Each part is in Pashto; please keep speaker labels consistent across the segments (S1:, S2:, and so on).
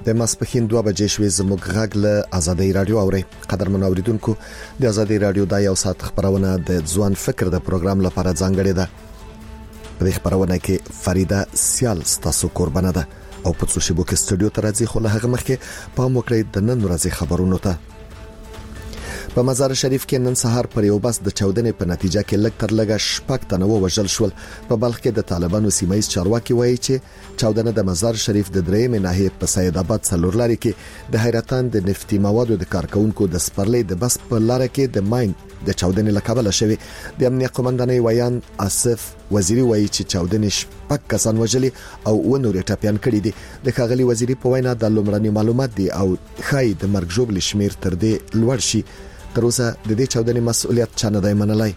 S1: د ماسپښین 2 بجې شوې زموږ غږ له آزادۍ رادیو اوري. قدرمن اوریدونکو، د آزادۍ رادیو د یو ساعت خبرونه د ځوان فکر د پروګرام لپاره ځانګړې ده. په دې خبرونه کې فریده سیال ستاسو قربانه ده او په څو شیبو کې استودیو ته راځي. خو له هغه مخکې پام وکړئ د نن ورځې خبرونو ته. په مزار شریف کې نن سهار پر یو بس د چاودنې په نتیجه کې لږ تر لږه 6 تنه وژل شول. په بلخ کې د طالبانو سیمایي چارواکي وایي چې چاودنه د مزار شریف د درېمې ناحیې په سید آباد څلورلاري کې د حیرتان د نفتي موادو د کارکونکو د سپرلې د بس په لار کې د ماین د چاودنې لکابل شوی. د امنیت قومندانۍ ویان آصف وزیری وایي چې چاودنې 6 کسان وژلي او ونوري ټاپیان کړي دي. د ښاغلي وزیری په وینا د لومړني معلومات دي او خای د مرګ ژوبل شمیر تر دې لوړ شي. تر اوسه د دې چاودنې مسؤلیت چا نه دی منلای.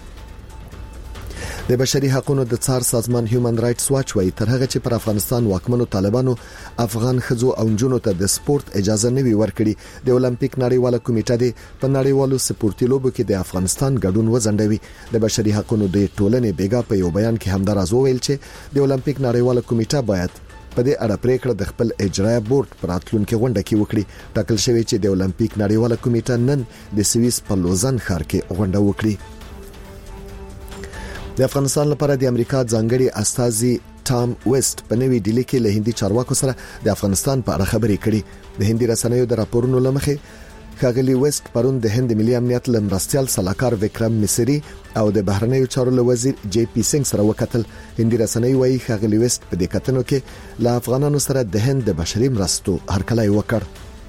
S1: د بشري حقوقو د څار سازمان هیومن رائټس واچ وايي تر هغه چې پر افغانستان واکمنو طالبانو افغان خځو او نجونو ته د سپورت اجازه نه وی ورکړي، د اولمپیک نړیواله کمیټه د په نړیوالو سپورتي لوبو کې د افغانستان ګډون وځنډوي. د بشري حقوقو د ټولنې بیګا په یو بیان کې همدارز وویل چې د اولمپیک نړیواله کمیټه باید په دې اړه پریکړه د خپل اجرایه بورډ پر راتلونکو غونډه کې وکړي. ټاکل شوی چې د اولمپیک نړیواله کمیټه نن د سویس په لوزن ښار کې غونډه وکړي. د افغانستان لپاره د امریکا ځانګړي استازي ټام ویسټ په نوې ډیلی کې له هندي چارواکو سره د افغانستان په اړه خبرې کړې. د هندي رسنیو د راپورونو لمخې ښاغلي ویسټ پرون د هند ملي امنیت لمرستيال سلاکار وکرم مصری او د بهرنیو چارو وزیر جی پی سنگ سره وکتل. هندي رسنۍ وایي ښاغلي ویسټ په دې کتنو کې له افغانانو سره د هند د بشري مرستو هرکلی وکړ.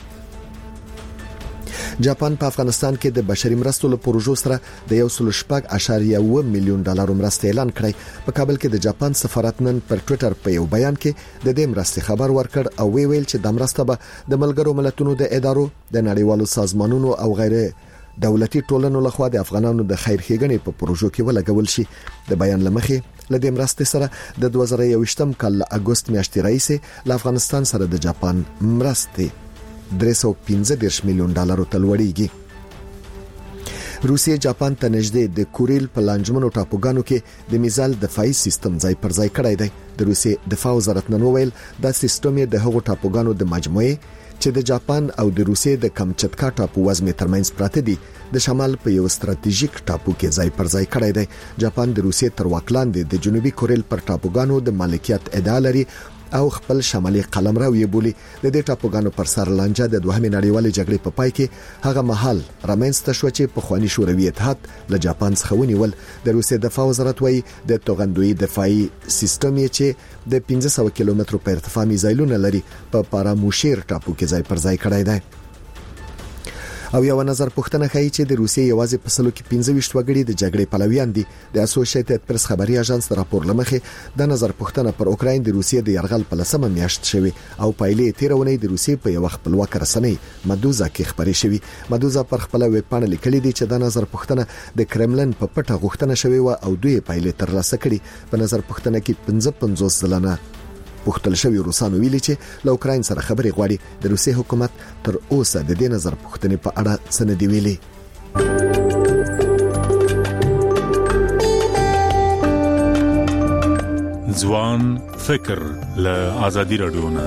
S1: جاپان په افغانستان کې د بشري مرستو له پروژو سره د 1.8 میلیون ډالر مرسته اعلان کړی. په کابل کې د جاپان سفارت نن پر ټوئیټر په یو بیان کې د دې مرستې خبر ورکړ او ویل چې د مرسته به د ملګرو ملتونو د ادارو، د نړیوالو سازمانونو او غیر دولتي ټولنو لخوا د افغانانو د خیرخېګنې په پروژو کې ولګول شي. د بیان لمخې لدې مرستې سره د 2021 کال اگست میاشتې راځي له افغانستان سره د جاپان مرستې 315 میلیون ډالر تلوړیږي. روسیې جاپان ته نږدې د کوریل په لانجمنو ټاپوګانو کې د میزایل دفاعي سیستم ځای پر ځای کړی دی. د روسیې دفاع وزارت نن وویل دا سیستم د هغو ټاپوګانو د مجموعې چې د جاپان او د روسیې د کمچتکا ټاپو وزمې ترمنځ پراته دي د شمال په یو ستراتیژیک ټاپو کې ځای پر ځای کړی دی. جاپان د روسیې تر واک لاندې د جنوبي کوریل پر ټاپوګانو د مالکیت ادعا لري او خپل شمالي قلمرو یې بولی. د دې ټاپوګانو پر سر لانجه د دوهمې نړیوالې جګړې په پای کې هغه مهال رامنځته شو چې په خواني شوروي اتحاد له جاپان څخه ونیول. د روسیې دفاع وزارت وایي د توغندوی دفاعي سیستم یې چې د 1500 کیلومترو په ارتفاع میزایلونه لري په پاراموشیر ټاپو کې ځای پر ځای کړی دی. او یو نظر پوښتنه کوي چې د روسیې یوازې په سلو کې 25 وګړي د جګړې پلویان دي. د اسوسییټډ پریس خبري اژانس راپور لمخې د نظر پوښتنه پر اوکراین د روسیې د یرغل په لسمه میاشت شوی او پایلې تیرونې د روسیې په یو خپلواک رسنۍ مدوزا کې خبري شوی. مدوزا پر خپل ویب پاڼه لیکلي دي چې د نظر پوښتنه د کرملن په پټه غوښتنه شوی و او دوی پایلې ترلاسه کړي. په نظر پوښتنه کې 55 ځلانه پوښتل شوی روسانو ویلي چې له اوکراین سره خبرې غواړي. د روسیې حکومت تر اوسه د دې نظر پوښتنې په اړه څه نه دی ویلي.
S2: ځوان فکر له آزادي رادیو نه.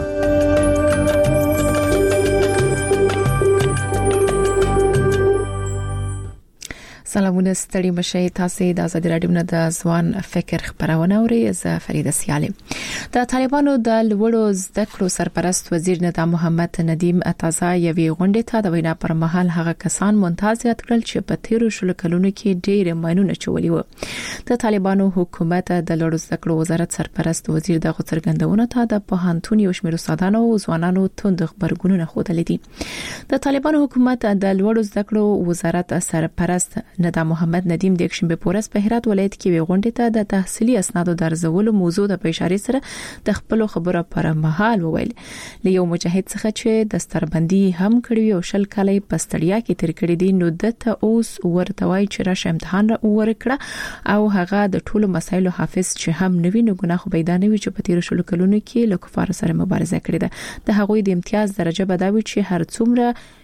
S3: سلامونه ستړي مشه تاسو د آزادي رادیو نه د ځوان فکر خبرونه اوري. زه فریده سیالي. د طالبانو د لوړو زده کړو سرپرست وزیر ندا محمد ندیم تازه یوې غونډې ته د وینا پر مهال هغه کسان ممتازیت کړل چې په تیرو شلو کلونو کې ډېر ماینونه چولي وو. د طالبانو حکومت د لوړو زده کړو وزارت سرپرست وزیر د غوڅرګندونو ته د پوهنتون یو شمېر استادانو او ځوانانو توند خبرګونونه خوده لیدي. د طالبانو حکومت د لوړو زده کړو وزارت سرپرست ندا محمد ندیم د یکشنبه پورس په هرات ولایت کې غونډې ته د تحصیلي اسنادو درزولو موضوع د اشاره سره د خپل خبره پر مهال وویل له یو مجاهد څخه چې د ستربندي هم کړی او شل کالي پستړیا کې تر کړی دي نو دته اوس ورته وای چې راشه امتحان ورکړه او هغه د ټولو مسایلو حافظ چې هم نوی نه ګناه خو پیدا نه وي چې په تیر شلو کلونو کې له کفار سره مبارزه کړې ده. د هغوی د امتیاز درجه بداوي چې هر څومره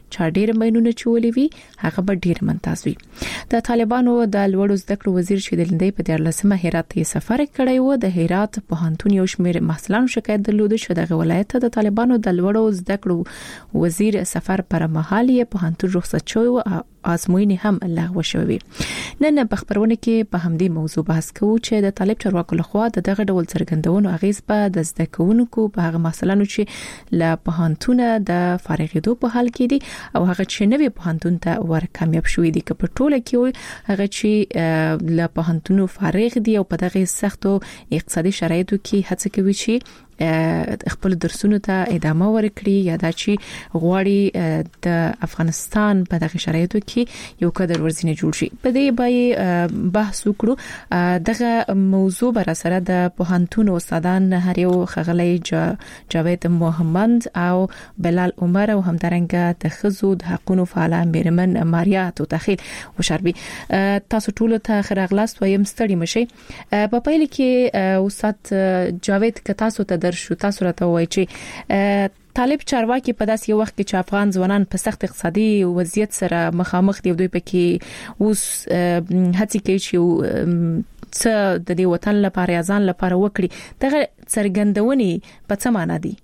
S3: چا ډیر مینونه چولې وي هغه به ډیر ممتاز وي. د طالبانو د لوړو زده کړو وزیر چې د لندې په 14 هرات ته سفر کړی و، د هرات پوهنتون یو شمېر محصلانو شکایت درلود چې د ولایت د طالبانو د لوړو زده کړو وزیر سفر پر مهال یې پوهنتون رخصت شوی او ازموینې هم لغوه شوې. نن په خبرونه کې په همدې موضوع بحث کوو چې د طالب چارواکو لخوا دغه ډول څرګندونو اغیز په د زده کوونکو په هغه محصلانو چې له پوهنتون د فارغېدو په حال کې دي او هغه چې نوې پوهنتون ته ور کامیاب شوې دي که په ټوله کې هغه چې له پوهنتونو فارغ دي او په دغه سختو اقتصادي شرایطو کې هڅه کوي چې خپل درسونو ته ادامه ورکړي یا دا چې غواړي د افغانستان په دغه شرایطو کې یو قدر ورزینه جوړ شي. په دې باندې بحث وکړو. دغه موضوع بر سره د پوهنتون استادان هر یو خغلی جاوید محمد او بلال عمر او همدارنګه د خزو د حقوقو فعال میرمن ماریا توتخیل وشربي. تاسو ټول ته خراغلاست وایم ستړي مشي. په پیل کې استاد جاوید ک تاسو ته شو تاسو راته وایي چې طالب چارواکي په داسې وخت کې چې افغان ځوانان په سخت اقتصادي وضعیت سره مخامخ دي، دوی پکې اوس هڅه کوي چې څه د دې وطن لپاره یا ځان لپاره وکړي. دغه څرګندونې په څه معنی دي؟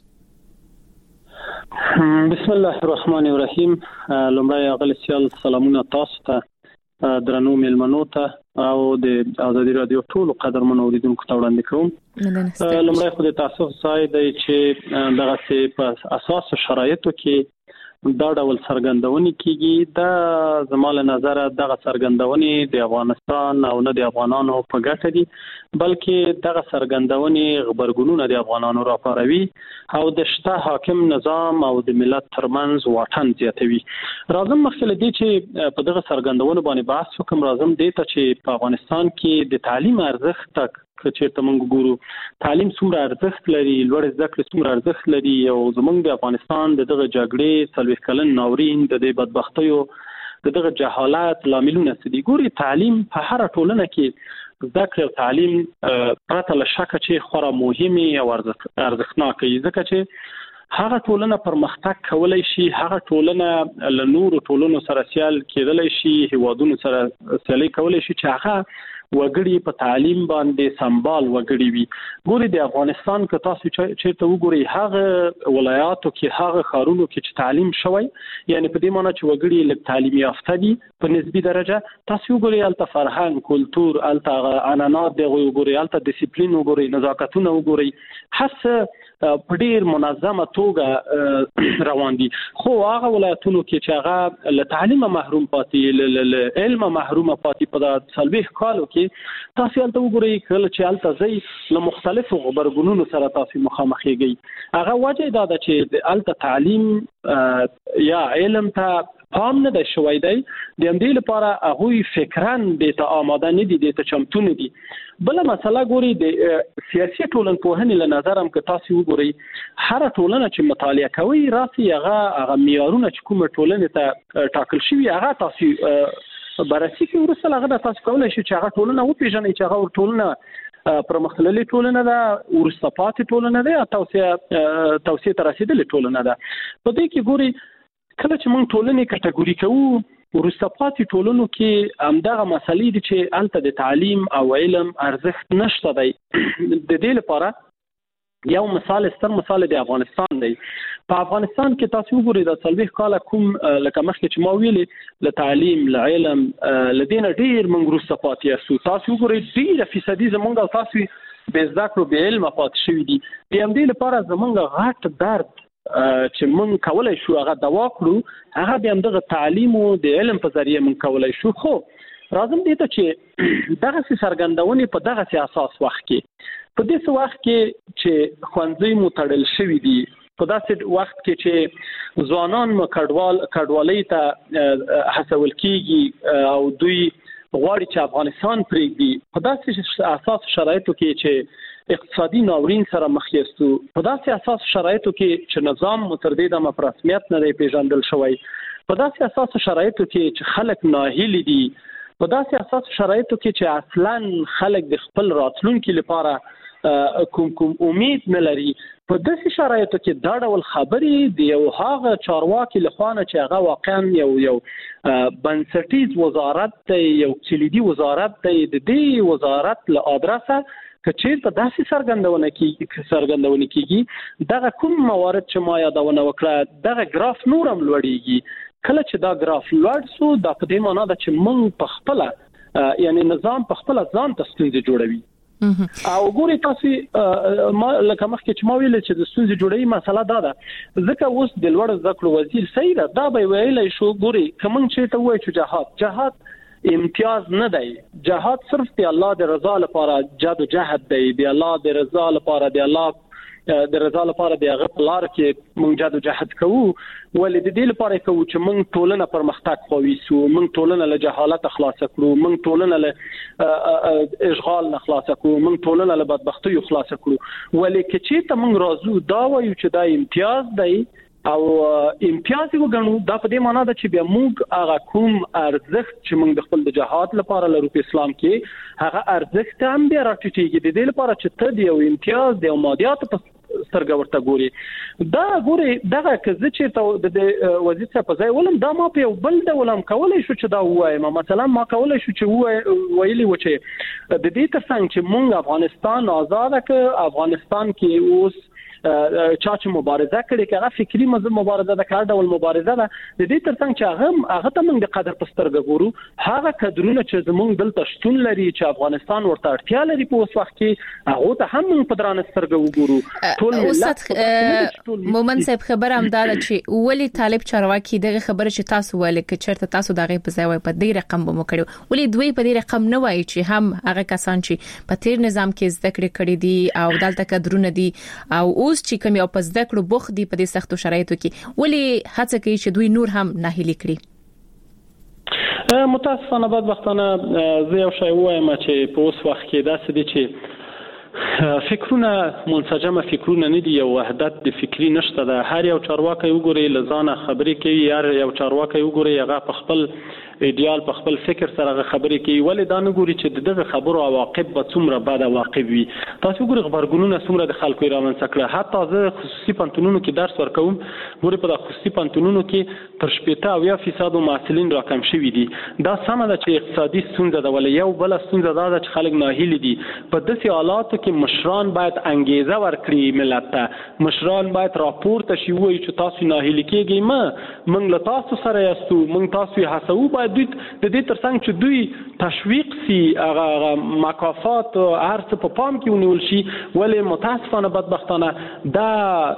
S4: بسم الله الرحمن الرحیم. لومړی اغل سیال سلامونه تاسو ته، درنو ملمنو ته او د آزادي رادیو ټول قدرمن اوریدونکو ته وړاندې کوم. لومړی خو د تاسو ځای دی چې دغه څه په اساس شرایطو کې دا ډول څرګندونې کیږي. دا زموږ نظر دغه څرګندونې د افغانستان او نه د افغانانو په ګټه دي، بلکې دغه څرګندونې خبرګونونه د افغانانو راپاروي او د شته حاکم نظام او د ملت ترمنځ واټن زیاتوي. راځم مخکې له دې چې په دغه څرګندونو باندې بحث وکم، راځم دې ته چې په افغانستان کې د تعلیم ارزښت تک چې موږ ګورو تعلیم څومره ارزښت لري، لوړ زده کړې څومره ارزښت لري او زموږ د افغانستان دغه جګړې 40 کلن ناورین د دې بدبختیو دغه جهالت لاملونه دي. ګوري تعلیم په هر ټولنه کې زده کړې او تعلیم پرته له شک چې خورا مهمه او ارزښتناکه دي، ځکه چې هغه ټولنه پرمختګ کولای شي، هغه ټولنه له نورو ټولنو سره سیال کېدلای شي، هیوادونو سره سیالي کولای شي چې هغه وګړي په تعلیم باندې سمبال وګړي وي. ګوري د افغانستان که تاسو چیرته وګورئ هغه ولایاتو کې هغه ښارونو کې چې تعلیم شوی، یعنی په دې معنی چې وګړي له تعلیم یافته دي په نسبی درجه، تاسو وګورئ الته فرهنګ، کلتور، الته عنعنات دی، وګورئ الته ډیسپلین، وګورئ نزاکتونه، وګورئ هڅه په ډیر منظمه توګه روان دي. خو هغه ولایتونو کې چې هغه له تعلیم محروم پاتې، له علم محروم پاتې، په 40 کالو کې تاسو الته وګورئ کله چې الته ځي له مختلفو خبرګونونو سره تاسو مخامخېږئ. هغه وجه دا ده چې الته تعلیم یا علم ته پام نه د شوي دی، د همدې لپاره هغه فکران د ته آماده نه دي، د ته چمتو نه دي. بل مسله ګوري د سیاسي ټولنپوهنې له نظر هم که تاسو وګورئ هر ټولنه چې مطالعه کوي راسي هغه معیارونه چې کومه ټولنه ته ټاکل شوی هغه تاسو بررسي کوي، ورسره هغه تاسو کولای شئ چې هغه ټولنه وپیژنئ چې هغه ټولنه پرمختللې ټولنه ده، ورسته پاتې ټولنه ده، توسعه ته رسیدلې ټولنه ده. په دې کې ګوري کله چې موږ ټولنې کټګوري کوو، ورسته پاتې ټولنو کې همدغه مسلې دي چې الته د تعلیم او علم ارزښت نشته دی. د دې لپاره یو مثال، ستر مثال د افغانستان دی. په افغانستان کې تاسو وګورئ د 40 کال کوم لکه مخکې چې ما ویلې له تعلیم، له علم، له دین ډیر موږ ورسته پاتې یو. تاسو وګورئ ډیر فیصدي زمونږ او تاسو به زده کړو به علم پاتې شوی دي. د همدې لپاره زمونږ غټ درد چې موږ کولای شو هغه دوا کړو، هغه به همدغه تعلیم او د علم په ذریعہ موږ کولای شو. خو راځم دې ته چې دغه څرګندونې په دغه اساس وخت کې، په دې وخت کې چې ښوونځي مو تړل شوي دي، په داسې وخت کې چې ځوانان مو کډوالۍ ته هڅول کیږي او دوی غواړي چې افغانستان پرېږدي، په داسې اساس شرایطو کې چې اقتصادي ناورین سره مخ یاستو، په داسې اساس شرایطو کې چې نظام تر دې دمه په رسمیت نه دی پیژندل شوی، په داسې اساس شرایطو کې چې خلک ناهیلي دي، په داسې اساس شرایطو کې چې اصلاً خلک د خپل راتلونکي لپاره کوم امید نه لري. په داسې شرایطو کې دا ډول خبرې د یو هغه چارواکي لخوانه چې هغه واقعا یو بنسټیز وزارت دی، یو کلیدي وزارت دی، د دې وزارت له ادرسه کچیر په داسې څرګندونه کیږي دغه کوم موارد چې ما یادونه وکړه دغه ګراف نورم لوړیږي. کله چې دا ګراف لوړ سو دا په دې معنی ده چې موږ په خپل یعنی نظام په خپل ځان ته ستونزې جوړوي. او ګوري تاسو ما لکه مخکې چې ما ویل چې د ستونزې جوړوي مسله دا ده ځکه اوس د لوړ زده کړو وزیر سید دا به ویلای شو ګوري کوم چې ته وایې چې جهاد امتیاز نه دی، جهاد صرف د الله د رضا لپاره جد و جهد دی، د الله د رضا لپاره د الله د رضا لپاره د هغه په لار کې موږ جد و جهد کوو. ولې د دې لپاره کوو چې موږ ټولنه پرمختګ خوښو، موږ ټولنه له جهالت خلاص کړو، موږ ټولنه له اشغال نه خلاص کړو، موږ ټولنه له بدبختۍ خلاص کړو. ولې چې ته موږ راځو دا وایو چې دا امتیاز دی او امتیاز وګڼو دا په دې معنی ده چې بیا موږ هغه کوم ارزښت چې موږ د خپل د جهاد لپاره لرو په اسلام کې هغه ارزښت هم بیا راټیټیږي. د دې لپاره چې ته د یو امتیاز د مادیات په سترګه ورته ګوري دا ګوري دغه کزه چې ته د وزیر صاحب په ځای ولم دا ما په یو بل ډول هم کولای شو چې دا وایم. مثلا ما کولای شو چې ویلي و چې د دې ترڅنګ چې موږ افغانستان آزاد کړ، افغانستان کې اوس چا چې مبارزه کړې کړه فکری مبارزه ده، کار ډول مبارزه ده، د دې ترڅنګ چې هغه ته موږ د قدر په سترګه ګورو هغه قدرونه چې زموږ دلته شتون لري چې افغانستان ورته اړتیا لري په اوس وخت کې هغه ته هم موږ په درانه سترګه وګورو. ټول
S3: ملت مومن صاحب خبر هم دا چې ولی طالب چارواکي دغه خبره چې تاسو ولې کې چرته تاسو دغه په ځای وای په دې رقم به مو کړو ولی دوی په دې رقم نه وای چې هم هغه کسان چې په تیر نظام کې زده کړې دي او دلته قدرونه دي او اوس چې کوم یو پس ذکر بوخ دی په دې سختو شرایطو کې ولی هڅه کوي چې دوی نور هم ناهیلي کړي.
S4: متاسفانه بدبختانه زه یو شی وایم چې په اوس وخت کې داسې دي چې فکرونه منسجمه فکرونه نه دي، یو وحدت د فکری نشته ده. هر یو چارواکي وګوري لزانه خبرې کوي، هر یو چارواکي وګوري هغه په خپل ایدیال په خپل فکر سره خبرې کوي. ولې دا نه ګوري چې دغه خبرو عواقب به څومره بد عواقب وي. تاسو وګورئ خبرګونونه څومره د خلکو رامنځته کړه. حتی زه خصوصي پانتونونو کې درس ورکوم، ګورئ په خصوصي پانتونونو کې تر 80% محصلین راکم شوي دي. دا سمه ده چې اقتصادي ستونزه ده، ولې یو بل ستونزه ده چې خلک ناهیلي دي. په داسې حالاتو کې مشران باید انګیزه ورکړي ملت ته، مشران باید راپورته شي وایي چې تاسو ناهیلي کېږئ مه، موږ له تاسو سره یاستو، موږ تاسو هڅوو. باید دوی د دې ترڅنګ چې دوی تشویق سي هغه مکافات هر څه په پام کې ونیول شي. ولې متاسفانه بدبختانه دا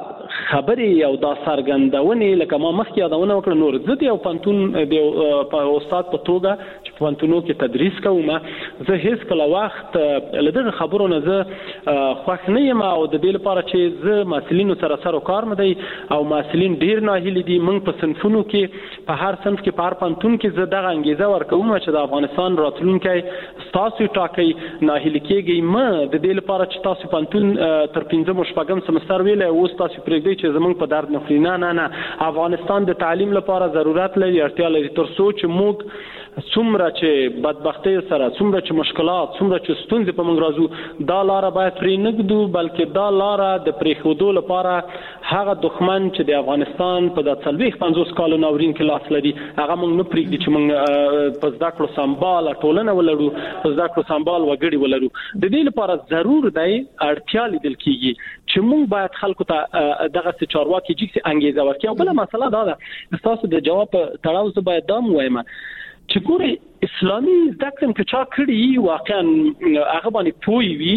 S4: خبرې او دا څرګندونې لکه ما مخکې یادونه وکړه نور زه د یو پانتون د استاد په توګه چې په پانتونو کې تدریس کوم زه هیڅ کله وخت له دغه خبرو نه زه خوښ نه یم او د دې لپاره چې زه محصلینو سره سر وکار مې دی او محصلین ډیر ناهیلي دي. موږ په صنفونو کې په هر صنف کې په هر پانتون کې زه دغه انګیزه ورکوم چې د افغانستان راتلونکی تاسو ټاکئ، ناهیلي کېږئ مه. د دې لپاره چې تاسو پانتون تر 5 شپږم سمستر ویلې اوس تاسو پرېږدئ چې زموږ په درد نه خوري. نه افغانستان د تعلیم لپاره ضرورت لري، اړتیا لري تر څو چې موږ څومره چې بدبختۍ سره څومره چې مشکلات څومره چې ستونزې په موږ راځو دا لاره باید پرې نه ږدو، بلکې دا لاره د پرېښودو لپاره هغه دښمن چې د افغانستان په 40-50 کالو ناورین کې لاس لري هغه موږ نه پرېږدي چې موږ په زده کړو سمبال ټولنه ولرو، په زده کړو سمبال وګړي ولرو. د دې لپاره ضرور دی اړتیا لیدل کېږي چې موږ باید خلکو ته دغه چارواکي جګسي انګیزه ورکړي. او بل مسله دا ده تاسو د جواب تړاو زه باید دا وایم چې ګوري اسلامي زده کړم کې چا کړي واقعا هغه باندې پوي وي،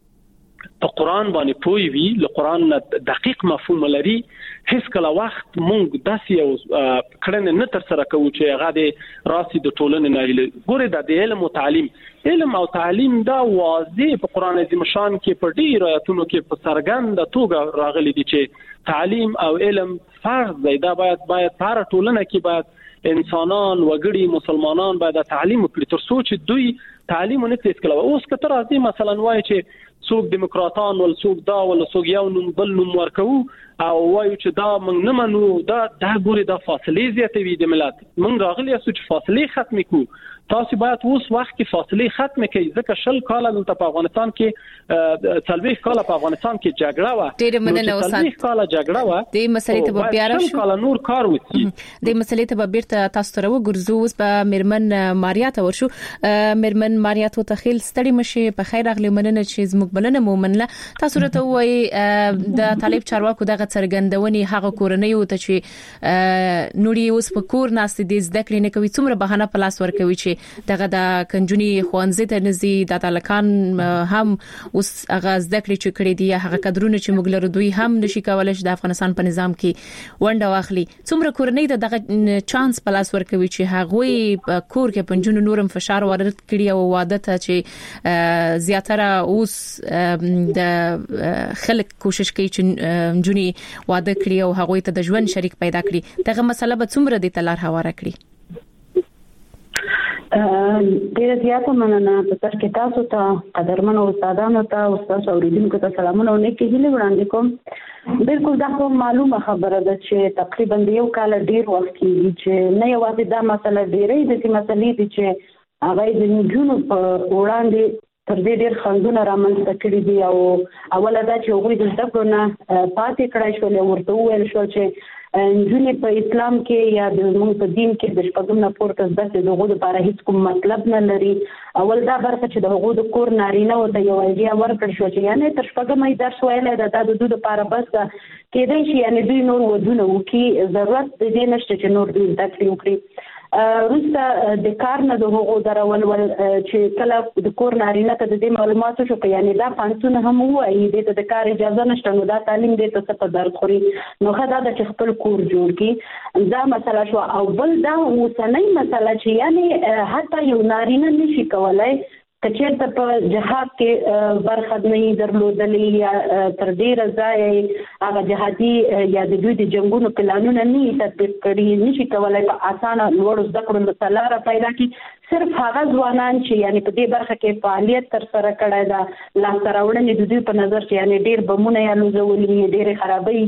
S4: په قران باندې پوي وي، له قران دقیق مفهوم لري. هیڅ کله وخت مونږ داسې یو کړنه نه تر سره کوو چې هغه د راسي د ټولنې نه ګوري د علم او تعلیم. علم او تعلیم دا واضح په قران عظیم شان کې په ډیر آیاتونو کې په څرګنده توګه راغلي دي چې تعلیم او علم فرض دی. دا باید پر ټولنه کې باید انسانان وګړي مسلمانان باید تعلیم وکړي تر څو چې دوی تعلیم نه کړي. کله اوس کتر راځي مثلا وایي چې څوک دیموکراتان ول څوک دا ول څوک یو نوم بل نوم ورکو او وایو چې دا موږ نه منو دا ګوري د فاصلې زیاتوي د ملت موږ راغلي اسو چې فاصلې ختم کړو تاسو باید اوس وخت کې فاصلې ختم کړئ ځکه شل کال دلته په افغانستان کې 40 کال په افغانستان کې جګړه و
S3: ډېر مننه اوسات
S4: 40 کال جګړه و
S3: د مسلې ته بیا راشو
S4: شل کال نور کار وکړي
S3: د مسلې ته بیرته تاسو ته وګرځو اوس په مرمن ماریا ته ورشو مرمن ماریا ته تخیل ستړي مشي په خیر اغلی مننه چې زموږ بلنه مومنله تاسو ته وایي د طالب چارواکو دغه څرګندونې هغه کورنۍ ته چې نوري اوس په کور ناست دي زده کړې نه کوي څومره بهانه پلاس ورکوي چې دغه د کنجونی خوانزه ته نزي د تلکان هم اوس هغه زده کړې چې کړې دي هغه کډرونه چې موږ لرو دوی هم نشي کولای چې د افغانستان په نظام کې ونډه واخلي څومره کورنۍ دغه چانس پلاس ورکوي چې هغه کور کې پنځونو نورم فشار وارد کړي او واده ته چې زیاتره اوس د خلک کوشش کوي چې جونی واده کړي او هغه ته د ژوند شریک پیدا کړي دغه مسله به څومره د تلار هواره کړي
S5: ډیره زیاته مننه تاسو کې تاسو ته قدرمن استادانو ته او تاسو اوریدونکو ته سلامونه او نیکی هیله وړاندې کوم بالکل دا خو معلومه خبره ده چې تقریبا یو کال ډیر وخت کېږي چې نه یوازې دا مسله ډیرې د دې مسلې دي چې هغه د نجونو په وړاندې تر دې ډیر خنډونه رامنځته کړي دي او اوله دا چې هغوی د زده کړو نه پاتې کړای شول او ورته وویل شو چې نجونې په اسلام کې یا د موږ په دین کې د شپږم نه پورته زده کړې دغه لپاره هیڅ کوم مطلب نه لري اول دا برخه چې د هغو د کور نارینه او د یو ایډیا ورکړ شو چې یعنی تر شپږم درس ویلای دا د دوی لپاره بس کېدای شي یعنی دوی نور ودونه وکي ضرورت دې نشته چې نور دوی زده کړې وکړي روسته د کار نه د هغو درول چې کله د کور نارینه ته د دې معلوماتو شو یعنی دا پانسونه هم وایي د کار اجازه نشته نو دا تعلیم دې ته څه درد خوري نو خدای دا چې خپل کور جوړ کی دا مسله شو او بل دا اوسنۍ مسله چې یعنی حتی یو نارینه نشي کولای کچېرته په جهاد کې برخه نه درلودلې یا تر ډیره ځای هغه جهادي یا د دوی د جنگونو پلانونه نه تطبیق کړي نشي کولای په اسانه لوړ زده کړو د لاره پیدا کړي صرف هغه ځوانان چې یعنی په دې برخه کې فعالیت تر سره کړی دا لاسته راوړنې د دوی په نظر چې یعنی ډیر بمونه یا لوزولي ډیر خرابې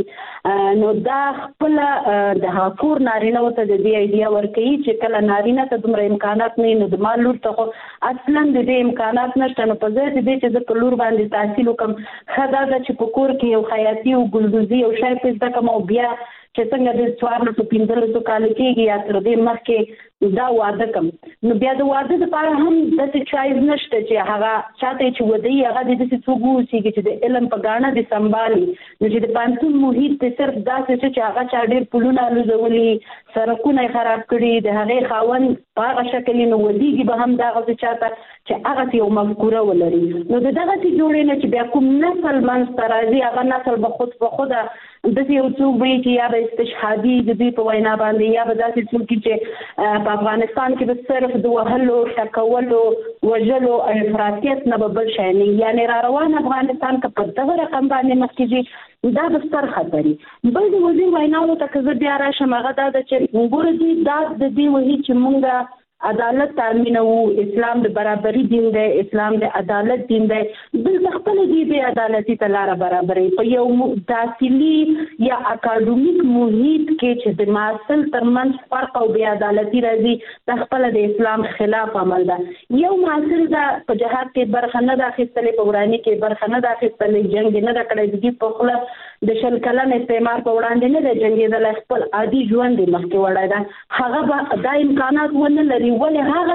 S5: کړي نو دا خپل د کور نارینه ته د دې ایډیا ورکړي چې کله نارینه ته دومره امکانات نه نو د مالور ته اصلا د دې امکانات نشته نو په ځای دې چې د کلور باندې تحصیل وکم خدا دا چې په کور کې یو خیاطي او ګلدوزي او شای په زده کوم او بیا چې څنګه د څوار په 1500 کال کېږي یا تر دې مخکې دا واده کوم نو بیا د واده لپاره هم د څه چایز نشته چې هغه چاته چې ودی هغه د څه څوګو چې د علم په غاڼه دي سمبالي نو چې د پانتون محیط ته صرف دا چې هغه چا ډیر پلونه لوزولي سرکونه خراب کړي د هغه خاون په هغه شکل نو ودیږي به هم دا غوښته چاته چې هغه یو مفکوره ولري نو دغه چې جوړې نه چې بیا کوم نسل منځ راځي هغه نسل به خود په خوده د یو څوک به چې یا به استشهادي د دې په وینا باندې یا به داسې څوک چې په افغانستان کې به صرف د وهلو ټکولو وژلو افراطیت نه بل شي نه یعنی را روان افغانستان کې په دغه رقم باندې مخکې دا د ستر خطرې بل د وزیر ویناو ته که زه بیا راشم هغه دا چې وګوره دي دا د دې وحي چې مونږه عدالت تامینو اسلام د برابرۍ دین دی اسلام د عدالت دین دی بل خپل دی به عدالتي تلاره برابرۍ په یو تحصیلي یا اکاډمیک محیط کې چې د معاصل ترمنځ فرق او بیا عدالتي راځي د خپل د اسلام خلاف عمل ده یو معاصل دا په جهاد کې برخه نه داخلي په ورانی کې برخه نه داخلي جنگ نه دا کړی دي په خپل د شل کلن استعمار په وړاندې نه د جنگي د خپل عادي ژوند مخکې وړای دا هغه د امکانات ونه لري ولې هغه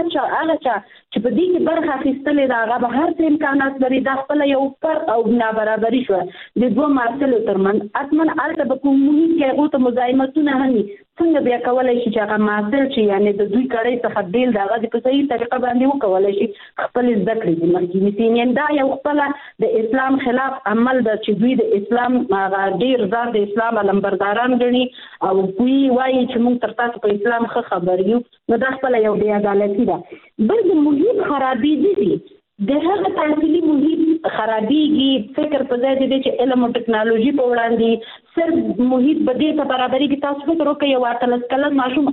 S5: چې په دې کې برخه اخیستلې دا هغه به هر څه امکانات لري دا خپل یو فرق او نابرابري شو د دوه معاصلو ترمنځ اتمن الته په کوم محیط کې هغه ته مزاحمتونه هم څنګه بیا کولای شي چې هغه معاصل چې یعنی د دوی کړي څخه بیل دغه د په صحیح طریقه باندې وکولای شي خپل ذکر دي مګینې سین دا یو خپل د اسلام خلاف عمل د چې دوی د اسلام ډیر ځان د اسلام علمبرداران غني او کوي وایي چې موږ تر تاسو په اسلام خبر یو نو دا خپل یو بیا عدالتي ده بل د محیط خرابې دي د هغه تحصیلي محیط خرابېږي فکر په ځای دی چې علم او ټکنالوژي په وړاندې سر محیط بده ته برابرۍ کې تاسو فکر وکړئ یو 18 کلن ماشوم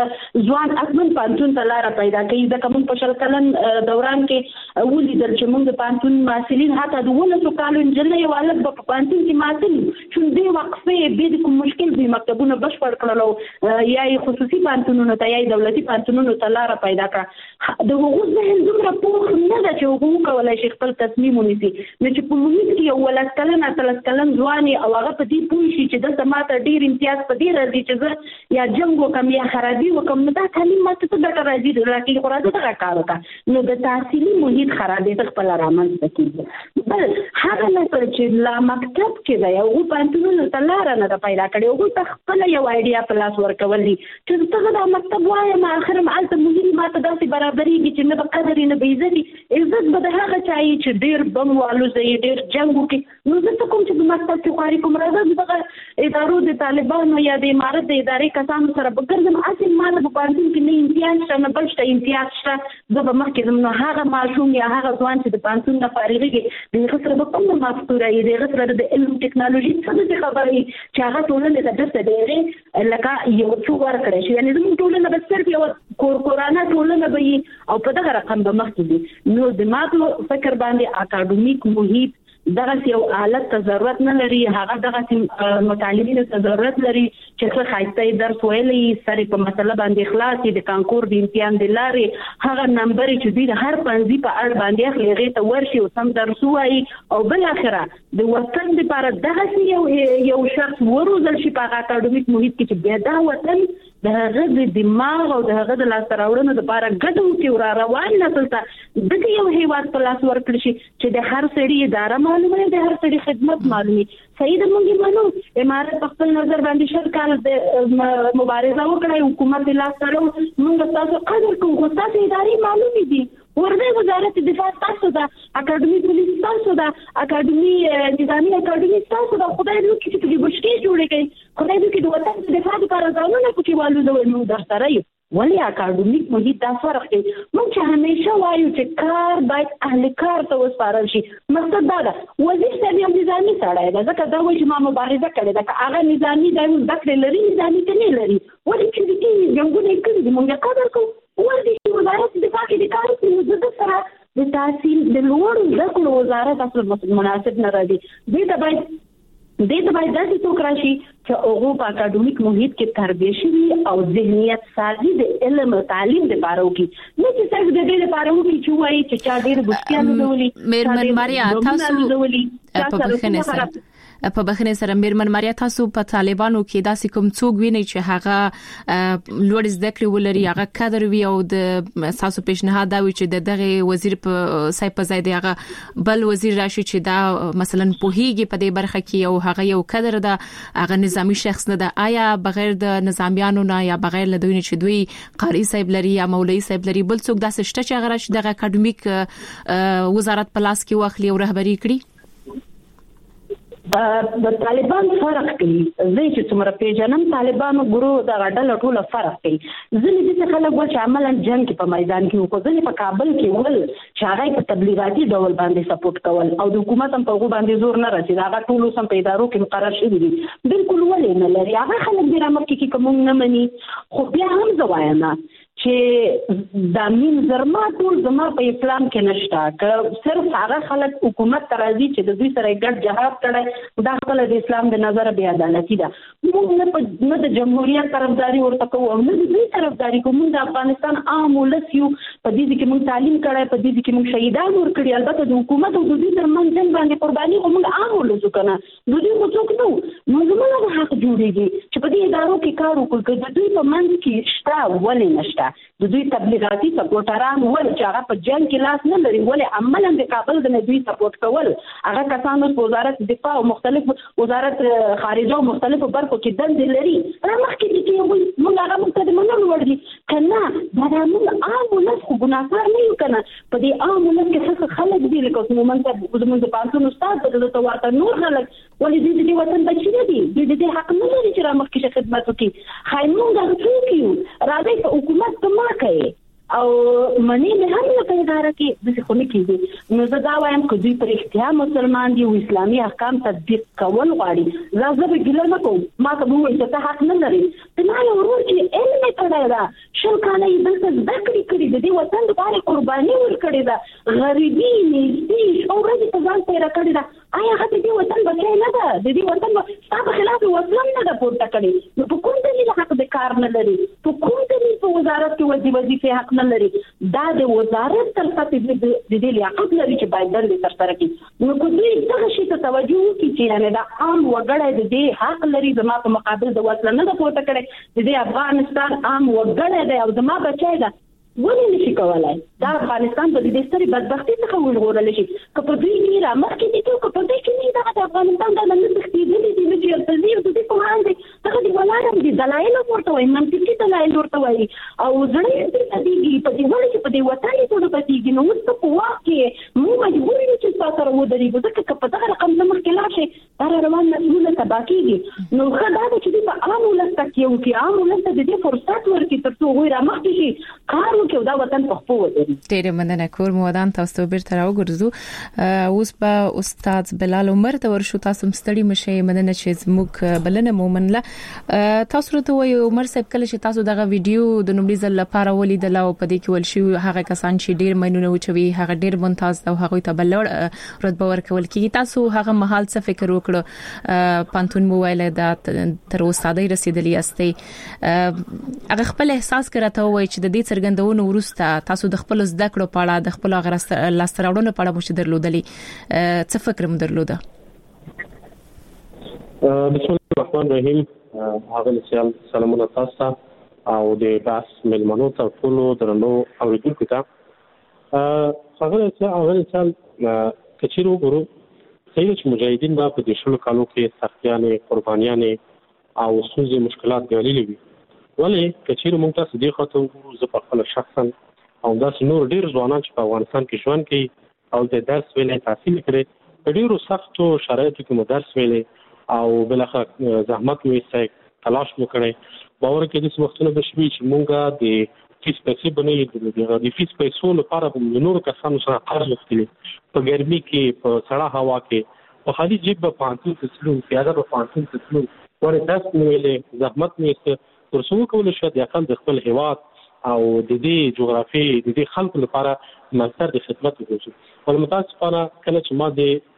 S5: ځوان اصلا پانتون ته لار پیدا کوي د کوم په شل کلن دوران کې ولیدل چې موږ د پانتون ماسلین حتی د 19 کالو انجنیر یو الګ په پانتون کې ماسلین چې د وقفه به کوم مشکل به مکتبونه بشپړ کړلو یا خصوصي پانتونونو ته یا دولتي پانتونونو ته لار پیدا کړه د حقوق ذهن دومره پوه نه ده چې حقوق کولای شي خپل تصمیم ونیسي نو چې په محیط کې یو ولس کلن 18 کلن ځواني او هغه په دې پوه شي چې د سماته ډیر امتیاز په دې راځي چې زه یا جنگ وکم یا خرابي وکم نو دا تعلیم ماته څه ګټه راځي راکې خو راځي دا کار وکړه نو د تحصیلي محیط خرابې خپل رامنځته کیږي بل هغه نسل چې لا مکتب کې دی او پانتونونو ته لار نه پیدا کړي او ته خپل یو ایډیا په لاس ورکول دي چې څنګه دا مکتب وایي ما اخر مالته مهم ماته داسې برابرېږي چې نه به قدر نه به عزت به د هغه چا چې ډیر بم والو زي ډیر جنگ وکړي نو زه کوم چې په مکتب کې خاري کوم راځي دغه ادارو د طالبانو یا د امارت د ادارې کسانو سره بګردم اصل مال په پانتون کې نه امتیاز شته نه بل شته امتیاز شته زه به مخکې نو هغه ماشوم یا هغه ځوان چې د پانتون نه فارغېږي د هغه سره به کوم مفتوره یې د هغه سره د علم ټکنالوژي څه خبرې چې هغه ټولنې ته درته دی لکه یو څو ورکړی شي یعنې زموږ ټولنه به صرف یو کورانه ټولنه به او په دغه رقم به مخکې دي نو د ماته فکر باندې اکاډمیک محیط دغه یو حالت ته ضرورت نه لري هغه دغه مطالبین ته ضرورت لري چې څه خاصه درس ویلې سره په مسله باندې اخلاص د کانکور د امتحان د لارې هغه نمبر چې دوی هر پنځي په اړه باندې اخلي غي ته ورشي او سم درس وایي او بل اخره د وطن لپاره دغه یو شخص وروزل شي په اکاډمیک محیط کې چې بیا دا وطن د هغه د دماغ او د هغه د لاس راوړنو لپاره ګډو کې ور روان نسل ته دغه یو هیواد په لاس ورکړي شي چې د هر سړي اداره معلومه د هر سړي خدمت معلومي صحیح د موږ منو امارت په خپل نظر باندې شل کال د مبارزه وکړه حکومت د لاس سره موږ تاسو قدر کوو خو تاسو ادارې معلومي دي ورده وزارت دفاع تاسو دا اکاډمي پولیس تاسو دا اکاډمي نظامی اکاډمي تاسو دا خدای دې چې په بشکې جوړې کړي خدای دې چې د وطن دفاع لپاره ځانونه کوي والو نو در سره یو ولی اکاډمیک محیط دا فرق دی موږ چې همیشه وایو چې کار باید اهل کار ته وسپارل شي مقصد دا ده وزیر صاحب یو نظامي سړی دی ځکه دا وایي چې ما مبارزه کړې ده که هغه نظامي دی ذکر لري نظامي ته نه لري ولې چې دې جنګونه کړي دي موږ قدر کوو ولې وزارت دفاع کې د کار په مدد سره د تحصیل د لوړ زده کړو وزارت اصل مناسب نه راځي دې ته باید داسې څوک راشي چې هغه په اکاډمیک محیط کې تربیه شي او ذهنیت سازي د علم او تعلیم لپاره وکړي نه چې صرف د دې لپاره وکړي چې وایي چې چا ډېر بوستیان دولي
S3: میرمن ماریا تاسو په بخنه سره میرمن ماریا تاسو په طالبانو کې داسې کوم څوک ویني چې هغه لوړ زده کړې ولري هغه کادر وي او د تاسو پیشنهاد دا وي چې دغه وزیر په سای په ځای دی هغه بل وزیر راشي چې دا مثلا پوهیږي په دې برخه کې او هغه یو کادر ده هغه نظامی شخص نه ده آیا بغیر د نظامیانو نه یا بغیر له دوی نه چې دوی قاری صاحب لري یا مولوی صاحب لري بل څوک داسې شته چې هغه راشي دغه اکاډمیک وزارت په لاس کې واخلي او رهبری کړي
S5: د طالبان فرق کوي زه چې څومره پیژنم طالبانو ګورو د غډل ټوله فرق کوي ځینې دې خلک چې عملاً جنگ کې په میدان کې وکړي ځینې په کابل کې ول چې هغه په تبلیغاتي ډول باندې سپورټ کول او د حکومت هم په هغه باندې زور نه راځي هغه ټول سم په ادارو کې مقرر شوی دي بالکل ولې نه لري هغه خلک د رامکه کې کوم نه مني خو بیا هم زوایم چې د مين زرما ټول زما په اسلام کې نشته که صرف هغه خلک حکومت ترازی چې د دوی سره ګډ جهاد کړي دا خپل د اسلام د نظر بیا عدالتي ده موږ نه د جمهوریت طرفداري ورته کوو نه د دوی طرفداري کوو د افغانستان عام ولس یو په دې کې موږ تعلیم کړی په دې کې موږ شهیدان ورکړي البته د حکومت او د دوی ترمنځ جنګ باندې قرباني موږ عام ولس کنه د دوی څوک نو موږ د حق جوړيږي چې په دې ادارو کې کار وکړي د دوی په منځ کې شته ولې نشته د دوی تبلیغاتي سپورټران ول چې هغه په جنگ کې لاس نه لري ولې عملاً د کابل د دوی سپورټ کول هغه کسانو په وزارت دفاع او مختلف وزارت خارجه او مختلفو برخو کې دندې لري رامخکې دي چې موږ هغه مقدمه نه وړي کنه دا موږ عام ولس خو ګناهګار نه یو کنه په دې عام ولس کې څه خلک دي لکه موږ د پانتون استاد په دغه ورته نور خلک ولې دې وطن بچی نه دي دې حق نه لري چې رامخکې خدمت وکړي خاينون دا څوک یو راځي په حکومت ته ما کوي او منی نه هم په اداره کې د څه کېږي نو زه دا وایم چې دوی پر اختیار مسلمان دي او اسلامي احکام تطبیق کول غواړي زه به ګیله نه کوم ما ته وایي چې ته حق نه لري ته نه ورور چې علم کړی دا شل کاله یې دلته زده کړې د دې وطن لپاره قرباني ورکړې ده غریبي نږدې شورې په ځان تیر کړې ده آیا هغه دې وطن بچای نه ده د دې وطن په خلاف وطن نه ده پورته کړی نو په کوم دلیل حق د کار نه لري په کوم دلیل په وزارت کې وظیفه حق نه لري دا د وزارت تر څنګ د دې لیاقت لري چې باید دل تر سره کې نو کومې دغه شی ته توجه وکړي چې نه دا عام وګړی د دې حق لري زما په مقابل د وطن نه ده پورته کړی د دې افغانستان عام وګړی دی او زما بچی ده ولې نشي کولای دا افغانستان په دې ستري بدبختي څخه وژغورل شي که په دې کې را مخکې دي که په دې کې نه دا افغانستان د نن تخديدي دي چې په دې د په باندې څنګه دی ولارم دي دلایل ورته وایي منطقي دلایل ورته وایي او زړه دې په دې ولې چې په دې وطن ته د پاتېږي نو څه په واقع مو مجبور یو چې تاسو ودرېږو ځکه په دغه رقم نه مخکې لاړ شي دا روان مسؤله تباکیږي نو خدای دې چې په عام ولسته کې عام ولسته دې فرصت ورکړي ترڅو غوړه مخکې شي کار کې دا وطن په خپل ودرېږي
S3: ډېر مننه کور مودان تاسو بیرته راوګرځو اوس په استاد بلال عمر ته ورشو تاسو مستړي مشه مننه چې زموږ بلنه مومنله تاسو ته وایي عمر صاحب کله چې تاسو دغه ویډیو د نومړي ځل لپاره ولیدل او په دې کې ول شي هغه کسان چې ډېر مینونه وچوي هغه ډېر ممتاز او هغه ته بلور رتبه ورکول کیږي تاسو هغه محل څه فکر وکړو پانتون موبایل دا تر استادای رسیدلی استي هغه خپل احساس کړه وایي چې د دې څرګندونو ورسته تاسو د خپل زده کړو په اړه د خپل لاستراوړنو په اړه مو درلودلی څه فکر مو درلوده
S6: بسم الله الرحمن الرحیم هغه سلامونه تاسو او د باس ملمنو ته ټول درنو اوریدونکو ته هغه کچېرو ګورو چې مجاهدین په دې شلو کالو کې سختیانې قربانیانې او ستونزې مشکلات ګاللې وي ولې کچېرو موږ تاسو دې خاطر زه په خپل شخصا او داسې نور ډېر ځوانان چې په افغانستان کې ژوند کوي او د درس ویلې تحصیل کړي په ډېرو سختو شرایطو کې مو درس ویلې او بلخره زحمت مو یې تلاش مو کړی باور کې د وختونو بشوي چې موږ د فیس پیسې بنې د فیس پیسو لپاره د نورو کسانو سره قرض وکړي په ګرمي کې په سړه هوا کې په خالي جيب په پانتون تسلو پیاده په پانتون تسلو ورته درس مو ویلې زحمت مو یې ورسو کول شو د خپل د خپل هیواد او د دې جغرافي د دې خلکو لپاره مستر د خدمت وکړو ولمتاسفانه کله چې ما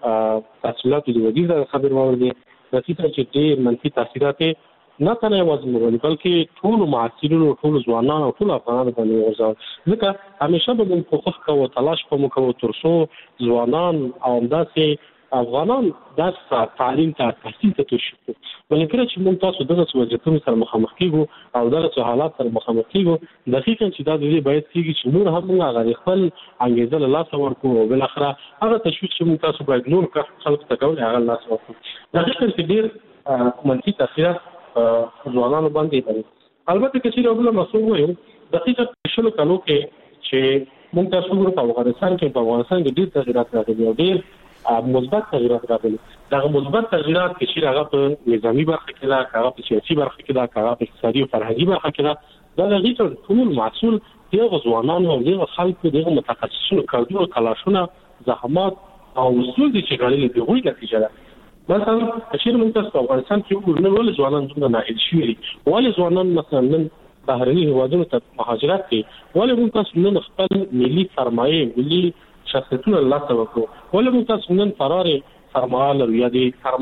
S6: د تحصیلات د وزیر خبر واوردي رسیدل چې ډېر منفي تاثیرات نه تنه یوازې موږ بلکې ټول معاصرینو ټول ځوانان او ټول افغانان باندې ورځي ځکه همیشه به موږ کوښښ کوو تلاش کوو ترڅو ځوانان او داسې افغانان د تعلیم ته تحصیل ته تشوي ولکه چې موږ تاسو دغه وضعیتونو سره مخامخ کیږو او دغه حالات سره مخامخ کیږو دقیقاً چې دا د دې باید کیږي چې نور هم هغه خپل انګیزه له لاس ورکو او بل اخره هغه تشویق چې موږ تاسو باید نور خلک ته کول هغه لاس ورکو دقیقاً چې ډیر منفي تاثیرات ځوانانو باندې دي البته چې یو بل مسوول وایو دقیقاً شلو کالو کې چې موږ تاسو په افغانستان کې ډیر تغیرات راغلي او ډیر مثبت تغیرات راغلي دا مثبت تغیرات چې هغه په نظامی برخه کې دا هغه په سیاسي برخه کې دا هغه په اقتصادي او فرهنګي برخه کې دا لږ ټول مسؤل دغه ځوانانو او دغه خلکو دغه متخصصینو کارونو تلاشونه زحمات او اصول چې غړي دي وایي نتیجه ده مثلا چې موږ تاسو په افغانستان کې وګورئ ولې ځوانان څنګه ناهیل شوي ولې ځوانان مثلا نن بهرني هیوادونو ته مهاجرت کوي ولې موږ تاسو نن خپل ملي سرمایه ملي شخصیتونه الله توکو ولې موږ تاسو نن فرار سرمایه لرو یا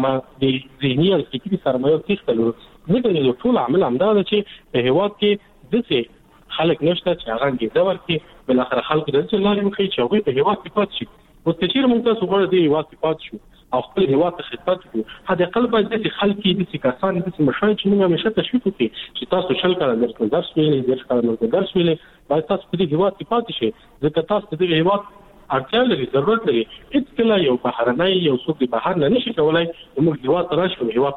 S6: د ذهني او فکري سرمایه تختلو موږ ټول عمل همدا ده چې په هیواد کې دغه خلک نشته چې هغه کې دور کې بل اخر خلک د څه لارې مخې چې هغه په هیواد کې پات شي او چې موږ تاسو غواړو د هیواد کې پات شو او خپل هیواد ته خدمت وکړو هدا قلبه د خلک د کسان د مشاهد چې موږ همیشه تشویق وکړي چې تاسو شل کړه درس ویلې درس ویلې باید تاسو په دې هیواد کې پات شئ ځکه تاسو د هیواد اړتیا لري ضرورت لري هیڅ کله یو بهرنۍ یو څوک د بهر نه نشي کولای موږ هیواد راشو هیواد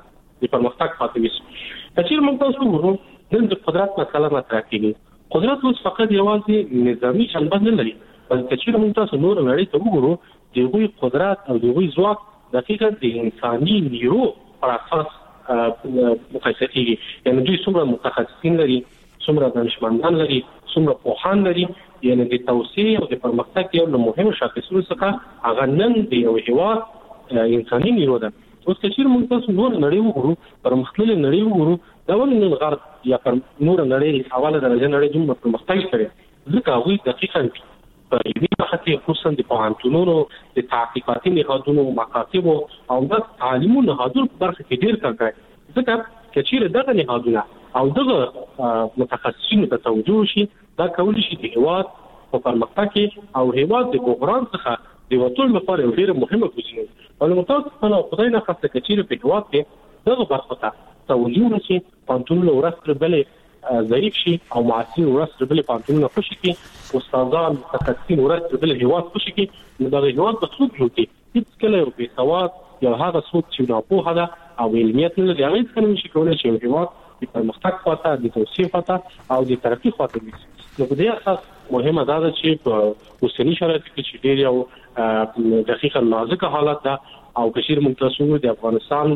S6: پرمختګ پاتې وي چې موږ تاسو وګورو د قدرت مسله مطرح کیږي قدرت اوس فقط یوازې نظامی جنبه نه لري بلکې چې موږ تاسو نور نړۍ ته وګورو دغه قدرت او دغه ځواک دقیقاً د انساني نیرو پر اساس مقایسه کیږي یعنی دوی څومره متخصصین لري څومره دانشمندان لري څومره پوهان لري یعنی د توسعه او د پرمختګ یو مهمه شاخصونه څخه هغه نن د یو هیواد انساني نیرو ده. اوس چې موږ تاسو نور نړۍ وګورو پرمختللې نړۍ وګورو دا ولې نن غرب یا پر نور نړۍ حواله درجه نړۍ دومره پرمختګ کړي ځکه هغوی دقیقاً په دې وخت کې خصوصا د پوهنتونونو د تحقیقاتي نهادونو مکاتب او د تعلیمي نهادونو په برخه کې ډېر کار کوي ځکه چې دغه نهادونه او دغه متخصصینو ته توجه شي دا کول شي د هیواد په پرمختګ کې او هیواد د بحران څخه د وټول لپاره یو ډېر مهمه کوزینه ولې متاسفانه خدای نه خاصه کچېره په هیواد کې دغه برخه ته توجه نشي پانتونو ورسره بلې ضعیف شي او معاصرین ورسره بلې پانتونو خوشي کې استادان متخصصین ورسره بلې هیواد خوشي کې نو دغه هیواد په څوک جوړي هیڅ کله یو بې سواد یو هغه څوک چې نه په هغه او علمیت نه لري هغه څنګه نشي کولای چې یو هیواد د پرمختګ خواته د توسعه خواته او د ترقی خواته وي. نو په دې اساس مهمه ده چې په اوسنی شرایطو کې چې ډېر یو دقیقاً نازک حالت ده او کشیر منتصو د افغانستان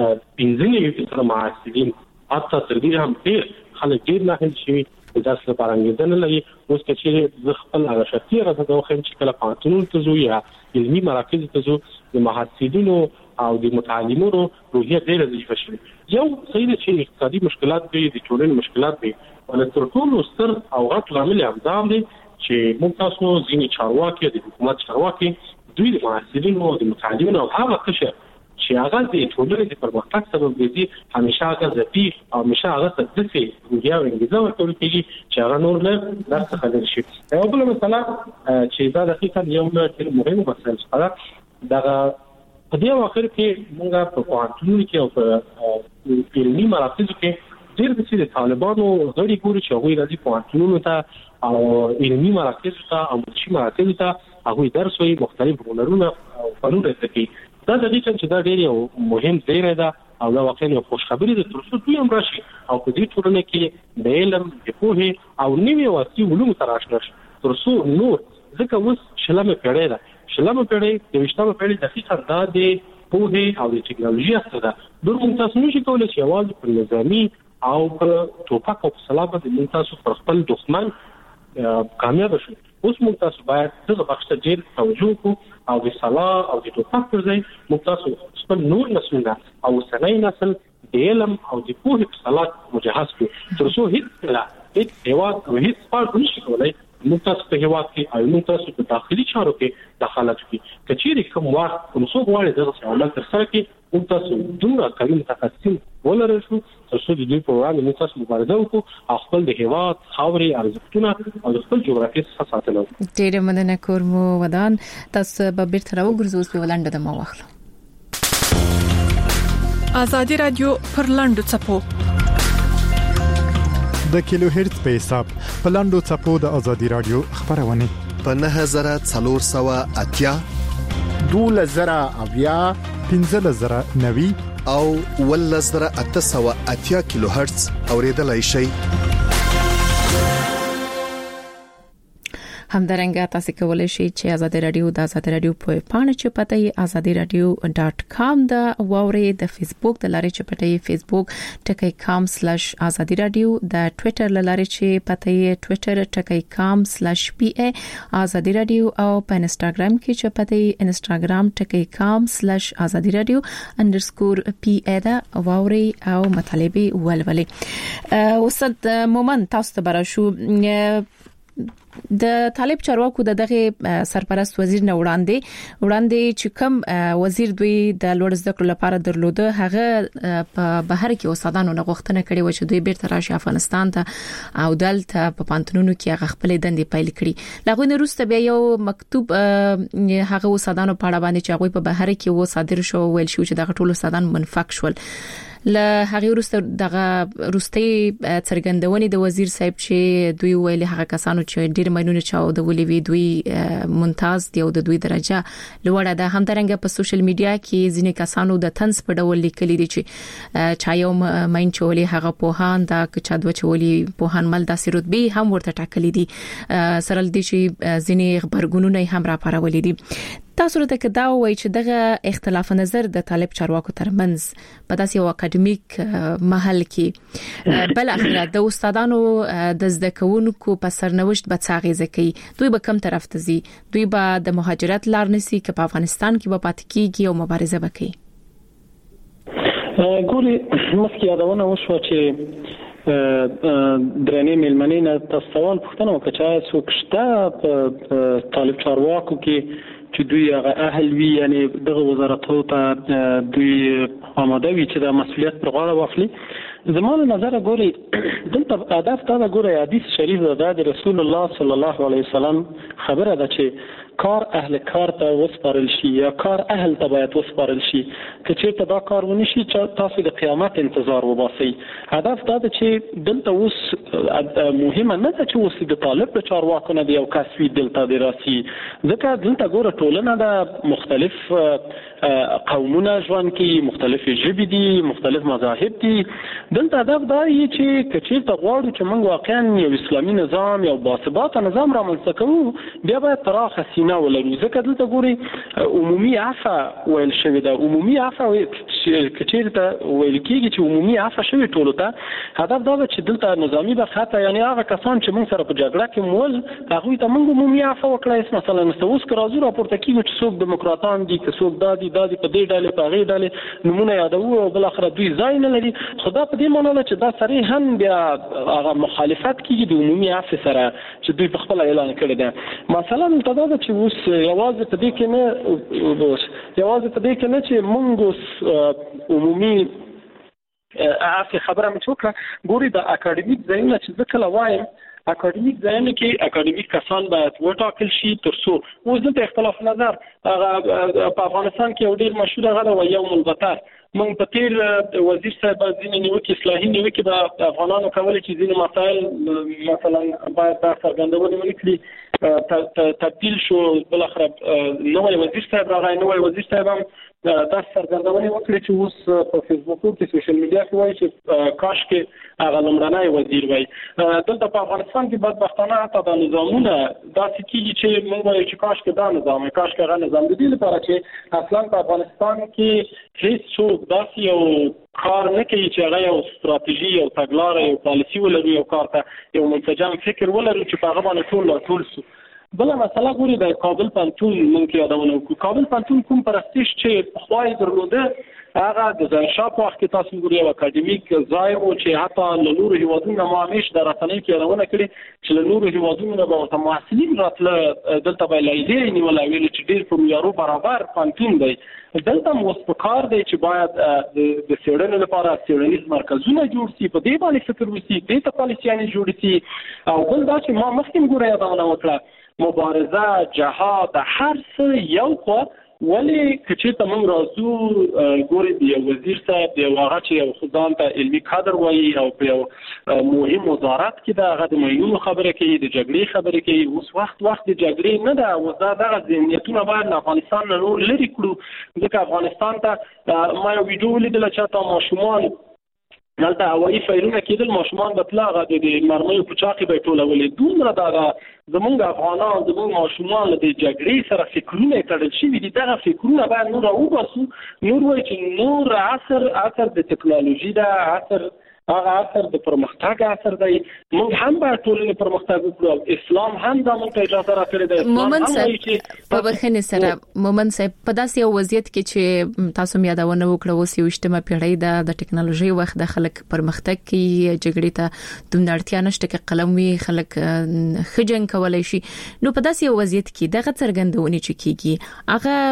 S6: 15% معاصرین حتی تر دې هم ډېر خلک ډېر نه هند شي د داس لپاره انګیزه لري. اوس چې د خپل هغه شخصي راځي خو چې کله قانون ته زو یا علمي مراکز ته زو د محصلینو او د متعلمینو روحیه ډېر ضعیفه شي. یو صحیح چې اقتصادي مشکلات دي د ټولنې مشکلات دي ولې تر ټولو ستر او غټ عامل هم دی چې موږ تاسو ځینې چارواکي د حکومت چارواکي دوی د محصلینو او د متعلمینو او هغه قشر چې هغه د ټولنې د پرمختګ سبب دي همیشه هغه ځپي او همیشه هغه تدفي روحیه او انګیزه ورکول کېږي چې هغه نور له درس خلل شي. یو بل مثلا چې دا دقیقاً یو ډېر مهم مسله ده دغه په دې وخت کې موږ په پوهنتونونو کې او په علمي مراکزو کې ډېر د طالبانو غړي ګوري چې هغوی راځي پوهنتونونو ته او علمي مراکزو ته او منشي مراکزو ته هغوی درس وایي مختلف هنرونه او فنونه زده کوي. دا دقیقاً چې دا ډېر یو مهم ځای دی او دا واقعا یو خوشخبري ده تر څو دوی هم راشي او په دې ټولنه کې د علم د پوهې او نوي واسطي علومو سره آشنا شي تر څو نور ځکه اوس شلمه پیړۍ ده شلمه پیړۍ د 20مه پیړۍ دقیقاً دا د پوهې او د ټکنالوژي څخه ده نور موږ تاسو نشو کولای چې یوازې په نظامي او په ټوپک او صلابه د موږ تاسو پر خپل دښمن کامیاب شو. اوس موږ تاسو باید دغه بخښ ته ډېر توجه وکړو او د صلاح او د ټوپک پر ځای موږ تاسو خپل نور نسلونه او سنۍ نسل د علم او د پوهې په صلاح مجهز کړو تر څو هیڅ هیواد او هیڅ فرد نشي کولای موږ تاسو په هیواد کې او موږ تاسو په داخلي چارو کې دخالت وکړي. کچېرې کوم وخت کوم څوک غواړي دغه عمل ترسره کړي موږ تاسو دومره قوي متخصصین ولرو تر څو د دې په وړاندې موږ تاسو مبارزه وکړو او خپل د هیواد خاورې ارزښتونه او خپل جغرافیه څخه ساتلو.
S3: ډېر مننه کورمو ودان تاسو به بیرته راوګرځو په ولنډه د ما واخلو.
S7: آزادی رادیو پر لاندو چپو
S8: د کیلو هرتز په حساب په لاندو چپو د آزادی رادیو خبرونه
S1: په 9480
S8: 2000 1590
S1: او 1880 کیلو هرتز اوریدلای شي.
S3: همدارنګه تاسو کولای شئ چې آزادی رادیو د آزادی رادیو په پاڼه چې پته یې azadiradio.com دا ووري د فیسبوک د لارې چې پته یې facebook.com/azadi radio د ټوئیټر لارې چې پته یې twitter.com/pa azadi radio او په انستګرام کې چې پته یې instagram.com/azadi radio_pa دا ووري او مطالبه ولولي. اوسد مومن تاسو ته براشو د طالب چارواکو دغه سرپرست وزیر نه وړاندې چې کوم وزیر دوی د لوړ زده کړو لپاره درلوده هغه په بهر کې اوسادانو نه غوښتنه کړې و چې دوی بیرته راشي افغانستان ته او دلته په پانتونونو کې هغه خپل دندې پیل کړي. لغوی نه روسته بیا یو مکتوب هغه اوسادانو په اړه باندې چې هغه په بهر کې و صادر شو ویل شو چې دغه ټول اوسادان منفک شول. له هغه وروسته دغه روستي څرګندونې د وزیر صاحب چې دوی ویل هغه کسانو چې ډیر مینونه چاو د ولې وی دوی ممتاز دی او د دوی درجه لوړه ده. همدارنګه په سوشل میډیا کې ځینې کسانو د تنس په ډول لیکلي دي چې چا یو مین چولې هغه پوهان دا چې دوی چولې پوهان مل داسې رتبه هم ورته ټاکلي دي سره دي چې ځینې خبرګونونه هم را پارولې دي. تاسو ته کدا وایي چې دغه اختلاف نظر د طالب چارواکو ترمنځ په داسې یو اکیډمیک محل کې بل اخره د استادانو د زده کوونکو په سرنوشت به څاغي کوي دوی به کوم طرف ته ځي دوی به د مهاجرت لار نسی چې په افغانستان کې به پاتې کیږي او مبارزه وکړي
S4: ګوري مخکې یادونه وشوه چې درنې ملمنې نه تاسو سوال پوښتنه وکړه چې څوک شته په طالب چارواکو کې چې دوی هغه اهل وي یعنی دغه وزارتو ته دوی آماده وي چې د مسؤلیت پر غاړه واخلي زموږ نظر ګوري دلته هدف دا ګوري حدیث شریف د رسول الله صلی الله علیه وسلم خبره ده چې کار اهل کار ته وسپارل شي یا کار اهل ته باید وسپارل شي که چیرته دا کار ونی شي چې تاسو د قیامت انتظار وباسئ هدف دا ده چې دلته اوس مهمه نه ده چې اوس د طالب په چارواکو نه دی او کسوي دلته دی راسي ځکه دلته ګوره ټولنه د مختلف قومونه ژوند کوي مختلف ژبې دي مختلف مذاهب دي دلته هدف دا دی چې که چیرته غواړو چې موږ واقعا یو اسلامي نظام یو باثباته نظام رامنځته کوو بیا باید پراخه نه ولرو ځکه دلته ګوري عمومي عفو ویل شوی دا عمومي عفو کچیرته ویل کېږي چې عمومي عفو شوی ټولو ته هدف دا چې دلته نظامی به خاطر یعنی هغه کسان چې موږ سره په جګړه کې مول هغه ته موږ عمومي عفو وکړای مثلا اوس که راپورته کیږي چې څوک دیموکراتان دي که څوک دادي په دې ډلې په غي ډلې نمونه یادوي او بل اخر دوی ځای نه لري خدا په دې معنی چې دا سره هم بیا هغه مخالفت کیږي د عمومي عفو سره چې دوی په خپل اعلان کړی دی مثلا دا چې اوس یوازې په دې کې نه چې موږ عمومي عفو خبره مې وکړه ګوري د اکاډمیک ځایونه چې ځکه لوایم اکاډمیک ځایونه کې اکاډمیک کسان باید وټاکل شي ترڅو اوس دلته اختلاف نظر په افغانستان کې یو ډیر مشهور غږ و یوم البتر موږ په تیر وزیر صاحب ځینې نیوکې اصلاحي نیوکې به افغانانو کولې چې ځینې مسایل مثلا باید دا څرګندونه وکړي تبدیل شو بل اخر نوې وزیر صاحب راغی نوې وزیر صاحب هم دا څرګندونه وکړي چې اوس په فیسبوک کې سوشل میډیا کې وایي چې کاش کې هغه لمړنی وزیر وای دلته په افغانستان کې بدبختانه حتی د نظامونه داسې کېږي چې موږ وایو چې کاش کې دا نظام کاش کې هغه نظام د دې لپاره چې اصلا په افغانستان کې هیڅ څوک داسې یو کار نه کوي چې هغه یو ستراتیژي یو تګلاره یو پالیسي ولري یو کار ته یو منسجم فکر ولري چې په هغه باندې ټول سو بل مسله ګوري د کابل پانتون مونږ یادونه وکړو کابل پانتون کوم پرستیش چې خوای درلوده هغه د ځانشاه په وخت کې تاسو ګورئ یو اکاډمیک ځای او چې حتی له نورو هیوادونو ما همیش د راتلونکي کې یادونه کړې چې له نورو هیوادونو به متمحصلین راتله دلته به لایدې نیولای ویل چې ډیر په معیارو برابر پانتون دی دلته مو سپکار دی چې باید د سیړنې لپاره سیړنیز مرکزونه جوړ شي په دې باندې فکر وشي دې ته پالیسیانې جوړ شي او بل دا چې ما مخکې ګورئ یادونه وکړه مبارزه جهاد هر څه یو خو ولی کچې ته موږ راځو ګوري دی وزیر صاحب دی هغه چې یو خدان ته علمي کادر وایي او په یو مهم وزارت کې دا هغه د مینونو خبره کوي د جګړې خبره کوي اوس وخت د جګړې نه ده او دا دغه ذهنیتونه باید افغانستان نه نور لري کړو ځکه افغانستان ته ما یو ویډیو ولیدل چې تاسو ماشومان دلته هوایي فایرونه کېدل ماشومان به تلا غا د مرمیو په چاقي به ټولولې دومره دا زمونږ افغانان زمونږ ماشومان له جګړې سره فکرونه تړل شوي دي دغه فکرونه باید نور وباسو نور وایي چې نور عصر د ټکنالوژي ده هغه عصر د پرمختګ عصر دی موږ هم باید ټولنې پرمختګ وکړو اسلام هم دا موږ ته اجازه راکړې ده
S3: مومن صاحب په بخښنې سره مومن صاحب په داسې یو وضعیت کې چې تاسو مې یادونه وکړه اوس یو اجتماعي پیړۍ د ټکنالوژي وخت د خلک پرمختګ کوي جګړې ته دومره اړتیا نشته چې قلم وي خلک خجن کولای شي نو په داسې یو وضعیت کې دغه څرګندونه چې کیږي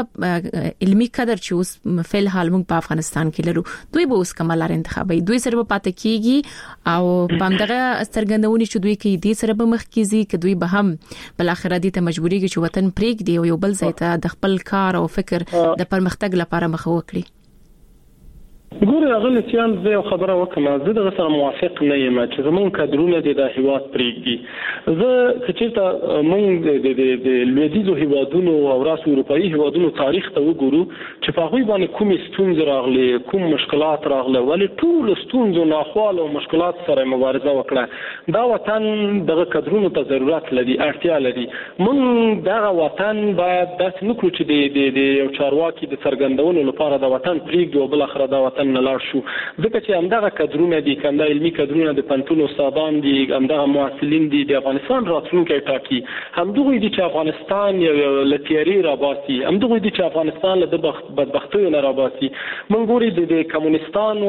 S3: هغه علمي قدر چې اوس فعل حال موږ په افغانستان کې لرو دوی به اوس کومه لار انتخابي دوی سره پاتې کیږي او پامدغه سترګندونی چې دوی کې دې سره به مخ کیږي چې دوی به هم بل اخر دې ته مجبوري کې چې وطن پریک دی او یو بل ځای ته د خپل کار او فکر د پرمختګ لپاره مخ وکړي
S4: ګوره هغه سیال زه خبره وکم زه دغه سره موافق نه یم چې زمون کډرونه د هیواد پرېږدي. زه چې موږ د لویدیځو هیوادونو او راس اروپایي هیوادونو تاریخ ته وګورو چې په هغوی باندې کوم ستونزې راغلي، کوم مشکلات راغله، ولې ټول ستونزو ناخوال او مشکلات سره مبارزه وکړه. دا وطن دغه کډرونو ته ضرورت لري، اړتیا لري. موږ دغه وطن باید داسې نه کړو چې د یو چارواکي د څرګندولو لپاره د وطن پرېږدو او بالاخره دا وطن نه لاړ شو. ځکه چې همدغه کډرونه دي، همدا علمي کډرونه د پوهنتون استادان دي، همدغه محصلین دي د افغانستان راتلونکی ټاکي. همدغوی دي چې افغانستان یو له تیارې راباسي، همدغوی دي چې افغانستان له بدبختیو نه راباسي. موږ ګورو د کمونستانو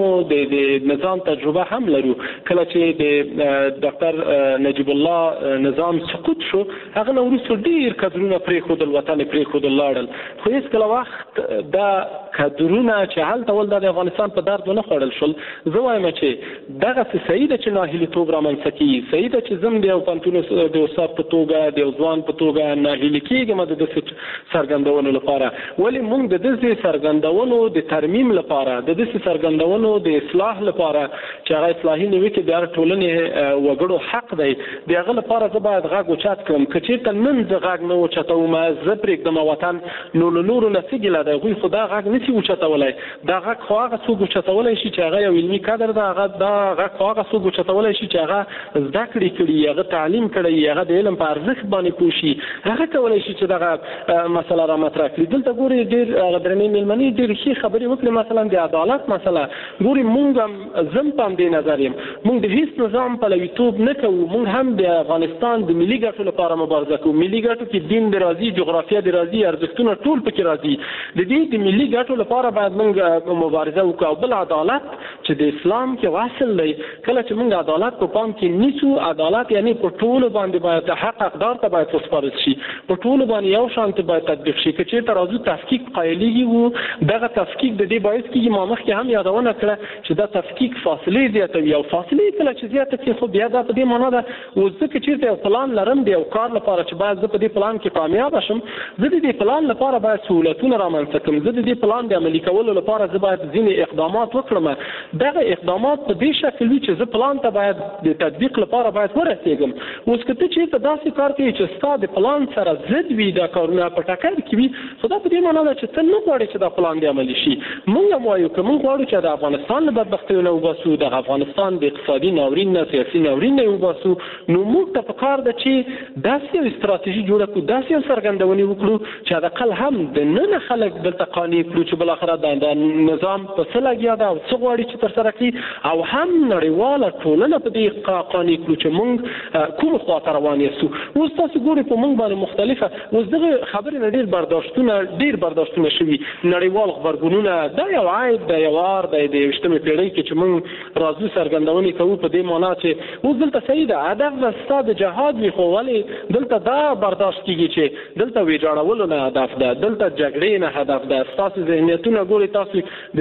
S4: د نظام تجربه هم لرو. کله چې د ډاکټر نجیب الله نظام سقوط شو، هغه نو وروسته ډېر کډرونه پرېښودل، وطن پرېښودل لاړل. خو هېڅکله وخت دا کډرونه چې هلته ول د افغانستان په درد ونه خوړل شول. زه وایم چې دغه صحیح ده چې ناهیلیتوب رامنځته کېږي، صحیح ده چې زم د یو پوهنتون د استاد په توګه، د یو ځوان په توګه ناهیلي کېږم د داسې څرګندونو لپاره. ولې موږ د داسې څرګندونو د ترمیم لپاره، د داسې څرګندونو د اصلاح لپاره چې هغه اصلاحي نوي کې د هغه ټولنې وګړو حق دی، د هغه لپاره زه باید غږ اوچت کړم. که چېرته نن زه غږ نه اوچتوم، زه پرېږدم وطن، نو له نورو نه څه ګیله ده؟ هغوی خو دا غږ نشي اوچتولی. دا غږ خو هغه څوک اوچتولی شي چې هغه یو علمي کادر ده. هغه دا غږ خو هغه څوک اوچتولی شي چې هغه زده کړې کړي، هغه تعلیم کړی، هغه د علم په ارزښت باندې پوه شي. هغه کولی شي چې دغه مسله را مطرح کړي. دلته ګورې ډېر هغه درنې مېلمنې ډېرې ښې خبرې وکړې. مثلا د عدالت مسله ګورې، موږ هم زه په همدې نظر یم، موږ د هېڅ نظام پلویتوب نه کوو. موږ هم د افغانستان د ملي ګټو لپاره مبارزه کوو. ملي ګټو کې دین دې راځي، جغرافیه دې راځي، ارزښتونه ټول پکې راځي. د دې د ملي ګټو لپاره باید موږ مبارزه وکړو. او بل عدالت چې د اسلام کې واصل دی، کله چې موږ عدالت په پام کې نیسو، عدالت یعنی په ټولو باندې باید حق حقدار ته باید وسپارل شي، په ټولو باندې یو شان باید تطبیق شي. که چېرته راځو تفکیک قایلېږي وو، دغه تفکیک د دې باعث کېږي، ما مخکې هم یادونه کړه چې دا تفکیک فاصلې زیاتوي. او فاصلې کله چې زیاته کړي، خو بیا دا په دې معنا ده اوس زه که چېرته یو پلان لرم د یو کار لپاره چې باید زه په دې پلان کې کامیابه شم، زه د دې پلان لپاره باید سهولتونه رامنځته کړم. زه د دې پلان د عملي کولو لپاره زه باید ځینې اقدامات وکړم. دغه اقدامات په دې شکل وي چې زه پلان ته باید د تطبیق لپاره باید ورسېږم. اوس که ته چېرته داسې کار کوي چې ستا د پلان سره ضد وي، دا کارونه په ټکر کې وي، خو دا په دې معنا ده چې ته نه غواړې چې دا پلان دې عملي شي. موږ هم وایو که موږ غواړو چې د افغانستان له بدبختیو نه وباسو، د افغانستان د اقتصادي ناورین نه، سیاسي ناورین نه وباسو، نو موږ ته پکار ده چې داسې یو ستراتیژي جوړه کړو، داسې یو څرګندونې وکړو چې حداقل هم د نن خلک دلته قانع کړو چې بالاخره دا نظام په څه لګیا ده او څه غواړي چې ترسره کړي، او هم نړیواله ټولنه په دې قانع کړو چې موږ کوم خواته روان یاستو. اوس تاسو ګورئ په موږ باندې مختلفه، اوس دغه خبرې نه ډېر برداشتونه شوي. نړیوال غبرګونونه دا یو عیب دی، یو عار دی د 20مې پېړۍ کې چې موږ راځو څرګندونې کوو په دې معنا چې اوس دلته صحیح ده هدف به ستا د جهاد وي، خو ولې دلته دا برداشت کېږي چې دلته ویجاړولو نه هدف ده، دلته جګړې نه هدف ده. ستاسو ذهنیتونه ګورئ، تاسو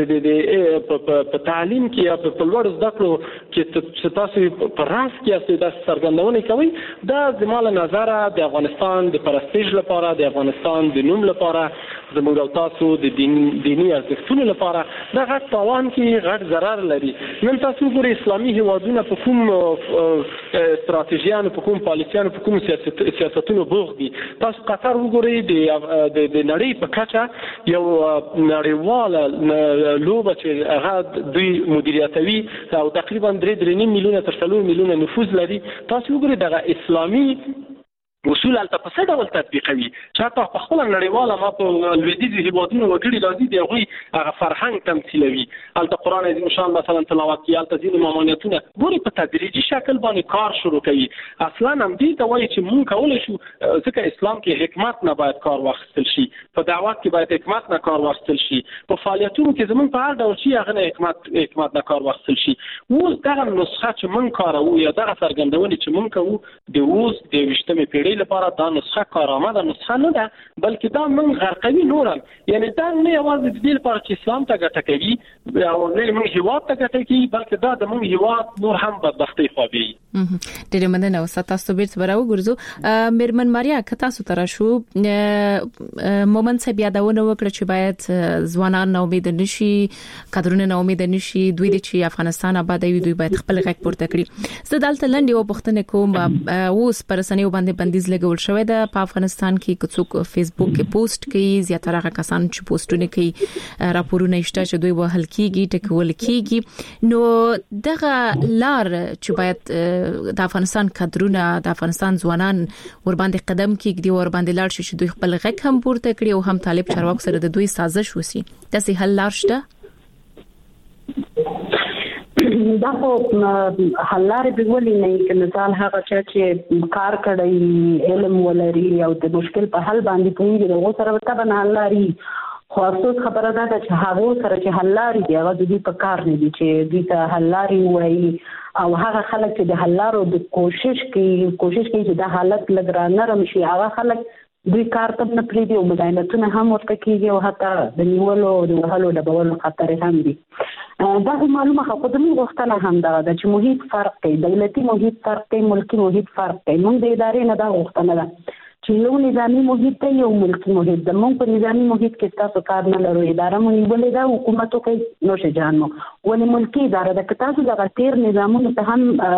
S4: په تعلیم کې یا په لوړ زده کړو کې چې تاسو په راس کې یاستئ داسې څرګندونې کوئ، دا زما له نظره د افغانستان د پرستیژ لپاره، د افغانستان د نوم لپاره، زموږ او تاسو د دیني ارزښتونو لپاره دا غټ تاوان کې غټ ضرر لري. نن تاسو ګورئ اسلامي هیوادونه په کوم استراتیژیانو، په کوم پالیسیانو، په کوم سیاستونو بوخت دي. تاسو قطر وګورئ، د نړۍ په کچه یو نړیواله لوبه چې هغه دوی مدیریتوي او تقریبا 3.5 میلیونه تر 4 میلیونه نفوذ لري. تاسو وګورئ دغه اسلامي اصول هلته په څه ډول تطبیقوي چې حتی په خپله نړیواله ما په لویدیځو هېوادونو وګړي راځي د هغوی هغه فرهنګ تمثیلوي. هلته قرآن عظیم شان مثلا تلاوت کوي، هلته ځینې ممانعتونه ګورې په تدریجي شکل باندې کار شروع کوي. اصلا همدې ته وایي چې مونږ کولی شو، ځکه اسلام کې حکمت نه باید کار واخیستل شي، په دعوت کې باید حکمت نه کار واخیستل شي، په فعالیتونو کې زمونږ په هر ډول شي هغه نه حکمت نه کار واخیستل شي. اوس دغه نسخه چې مونږ کاروو یا دغه څرګندونې چې مونږ کوو د اوس د 20مې پېړۍ دې لپاره دا نسخه کارآمده نسخه نه ده، بلکې دا موږ غرقوي نورم. یعنی دا نه یوازې د دې لپاره چې اسلام ته ګټه کوي او نه موږ هیواد ته ګټه کوي، بلکې دا د موږ هیواد نور هم بدبختي خوابي.
S3: ډېر مننه او تاسو بیرته براو ګرځو. میرمن ماریا که تاسو تر شو مومن صاحب یادونه وکړه چې باید ځوانان نه امید نشي، کادرونه نه امید نشي، دوی د چې افغانستان آبادوي دوی باید خپل غږ پورته کړي. زه دلته لنډ یو پوښتنه کوم، اوس پر سنیو باندې بندیز لګول شوی ده په افغانستان کې، کڅوک فیسبوک کې پوسټ کوي، زیاتره کسان چې پوسټونه کوي راپورونه شته چې دوی وهل کیږي، ټکول کیږي. نو دغه لار چې باید د افغانستان کادرونه د افغانستان ځوانان ور باندې قدم کیږي، ور باندې لاړ شي چې دوی خپل غږ هم پورته کړي او هم طالب چارواکو سره د دوی سازش وسی. تاسو حل لار شته؟
S5: دا خو حلاره به ولې نه کې مثال هغه چې کار کوي، علم ولري او د مشکل په حل باندې کوي، دغه سره ورته حلاري. خو افسوس خبره ده چې هغه سره چې حلاري دی هغه د دې په کار نه دي چې دې ته حلاري وایي، او هغه خلک چې د حلارو د کوشش کوي چې د حالت لګرا نرم شي، هغه خلک دوی کار ته نه پریدي او مداینتونه هم ورته کیږي او حتی د نیولو د وهلو د بولو خطر هم دي. دا معلومه خو د موږ غوښتنه هم ده چې محیط فرق کوي، دولتي محیط فرق کوي، ملکی محیط فرق کوي. موږ د ادارې نه دا غوښتنه ده چې یو نظامی محیط ته یو ملکی محیط ده. موږ په نظامی محیط کې تاسو کار نه لرو، اداره مو نیولې ده، حکومت کوي نو شجان مو ولې ملکی اداره ده. که تاسو د غیر نظامونو ته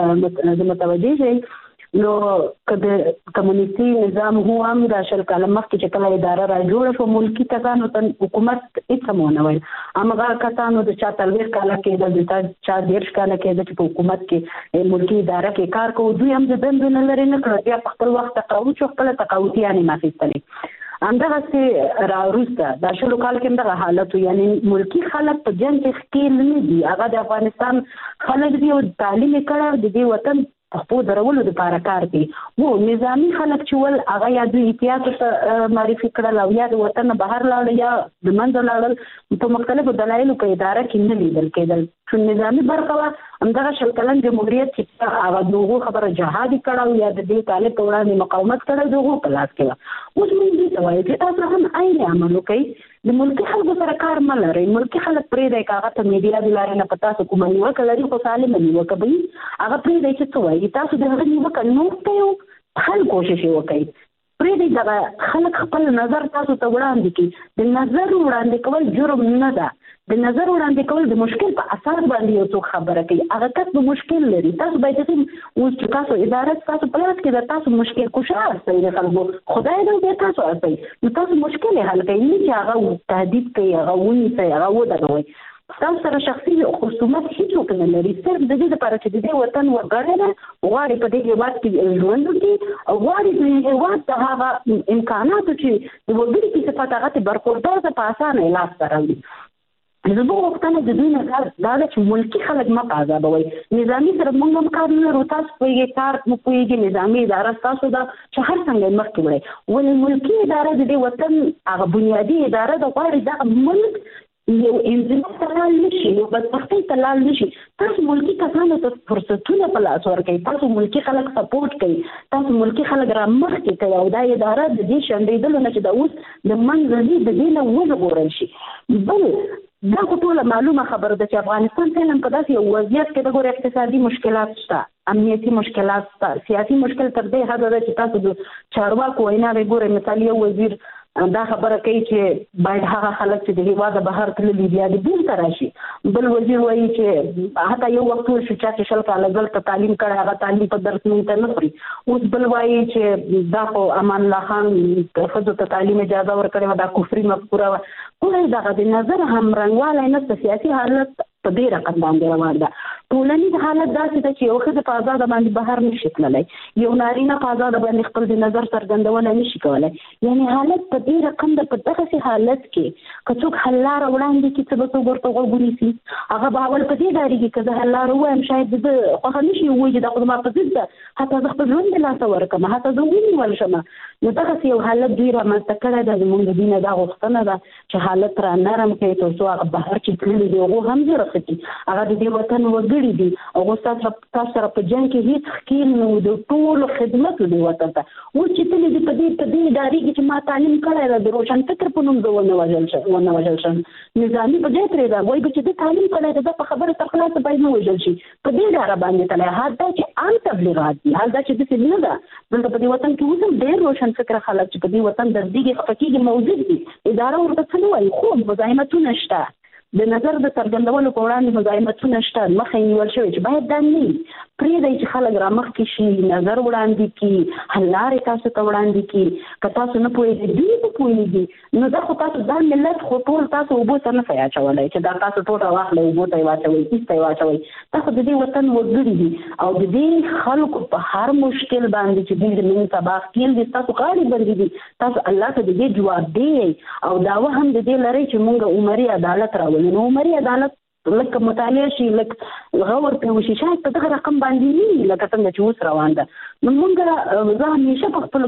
S5: هم متوجه شئ نو کله کمیونټي نظام هو هم د شل کلم مخکې چې کله اداره را جوړه شو ملکی کسانو ته حکومت هیڅ مونږ وایي، هغه کسانو د چا تلوير کاله کې د چا ډیر کاله کې د حکومت کې ملکی اداره کې کار کوي، دوی هم د دندو نه لري نه کړی، بیا خپل وخت تقاوت شو، خپل تقاوتیانه ماخستلې همدغه سي راوسته د شلو کال کې همدغه حالت، یعنی ملکی خلک په جنگ کې ښکیل نه دي، هغه د افغانستان خلک دی او تعلیم کړه د دې وطن خپل درولو د لپاره کار کوي. وو نظامی خلک چې ول هغه یا د احتیاط ته معرفي کړل او یا د وطن بهر لاړ یا د منځ لاړ په مختلفو دلایلو په اداره کې نه لیدل کېدل. چې نظامی برخه همدغه شل کلن جمهوریت چې هغه دغه خبره جهادي کړه یا د دې طالب په وړاندې مقاومت کړه دغه په لاس کې. اوس موږ دې وایي چې تاسو هم عین عمل وکړئ، د ملکی خلکو سره کار نه لري، ملکی خلک پرې دی کاغه ته میډیا د لارې نه پتا څه کومه نیوکه لري، خو سالم نیوکه به هغه پرې دی چې څه وایي، تاسو د هغه نیوکه نو کوئ، حل کوشش وکړئ. پرې دی دا خلک خپل نظر تاسو ته وړاندې کړي، د نظر وړاندې کول جرم نه ده، د نظر وړاندې کول د مشکل په اساس باندې یو څوک خبره کوي، هغه تاسو مشکل لري، تاسو باید اوس چې تاسو اداره تاسو په لاس کې د تاسو مشکل کوشار سي د خلکو خدای دې تاسو اسي نو تاسو مشکل حل کوي، نه چې هغه تهدید کوي، هغه ونی سي، هغه ودروي. تاسو سره شخصي خصومت هیڅ نه لري، صرف د دې لپاره چې د دې وطن وګړي غواړي په دې هیواد کې ژوند وکړي او غواړي د هیواد د هغه امکاناتو چې د وګړي په صفات هغه برخوردار په اسانه لاس راوړي. زموږ وختونه د دوی نه دا چې ملکی خلک ما عذابوي، نظامی سره موږ هم کار نه لرو، تاسو په کار مو کوي نظامی اداره تاسو دا چې هر څنګه مخکې وړي، ولې ملکی اداره د دې وطن هغه بنیادی اداره د غواړي دا ملک یو انځنه تلال نشي، یو بدبختي تلال نشي. تاسو ملکی کسانو ته فرصتونه په لاس ورکړئ، تاسو ملکی خلک سپورټ کوي، تاسو ملکی خلک را مخکې کوي او دا اداره د دې شندېدل نه چې دا اوس د منځلي د دې نه وژغورل شي. بل دا ټول معلومه خبره ده چې افغانستان فعلا په داسې یو وضعیت کې د ګور اقتصادي مشکلات شته، امنیتي مشکلات شته، سیاسي مشکل تر دې حد ده چې تاسو د چارواکو وینا به ګورئ. مثال یو وزیر دا خبره کوي چې باید هغه خلک چې د هیواد بهر تللي بیا د بیرته راشي، بل وزیر وایي چې حتی یو وخت شو چې شل کاله دلته تعلیم کړی هغه تعلیم په درس نه خوري، اوس بل وایي چې دا خو امان الله خان ښځو ته تعلیم اجازه ورکړې دا کفري مفکوره وه. ټول دغه د نظر همرنګوالی نشته، سیاسي حالت په دې رقم باندې روان ده. ټولنیز حالت داسې ده چې یو ښځه په آزاده باندې بهر نشي تللی، یو نارینه په آزاده باندې خپل د نظر څرګندونه نشي کولی، یعنی حالت په دې رقم ده. په دغسې حالت کې که څوک حل لاره وړاندې کړي څه به څوک ورته غوږ ونیسي، هغه به اول په دې ډارېږي که زه حل لاره ووایم شاید د ده خوښه نشي ووایي چې دا خو زما په ضد ده، حتی زه خپل ژوند د لاسه ورکړم، حتی زه ونیول شم. نو دغسې یو حالت دوی رامنځته کړی ده. زموږ د دوی نه دا غوښتنه ده چې حالت را نرم کړي تر څو هغه بهر چې تللي دي هغو هم زړه ښه کړي، هغه د دې وطن وګړي وګړي دي او تاسو سره په جنگ کې هیڅ خکیل نو د ټول خدمت دی وطن ته و چې تل دې په دې داریږي چې ما تعلیم کړی د روشن فکر په نوم ونه وژل شم نظامی په دې ترې دا وایي چې د تعلیم کړی د خبره تر خلاص باید نه وژل شي په دې لار باندې تل هدا چې ان تبلیغات دي هدا چې د څه نه ده دلته په دې وطن کې اوس ډېر روشن فکر خلک چې په دې وطن د دې خفقېږي موجود دي اداره ورته څه وایي خو مزاحمتونه شته د نظر د څرګندولو په وړاندې مزاحمتونه شته مخه نیول شوی چې باید دا نه پرې چې خلک را مخ کې شي نظر وړاندې کی حل لارې تاسو ته وړاندې کی که تاسو نه پوهېږئ دوی نه پوهېږي نو دا خو تاسو دا ملت خو ټول تاسو اوبو ته نه شئ اچولی چې دا تاسو ټوټه واخلئ اوبو ته یې واچوئ کیس ته یې واچوئ دا خو د دې وطن وګړي دي او د دې خلکو په هر مشکل باندې چې دوی د نن سبا ښکېل دي ستاسو غاړې بندې دي تاسو الله ته د دې جوابدeh او دعوه هم د دې لرئ چې موږ عمري عدالت راولو نو عمري عدالت لکه مطالعه شي لکه غور په وشي شاید په دغه رقم باندې نه لکه څنګه چې اوس روان ده نو موږ زه همیشه په خپل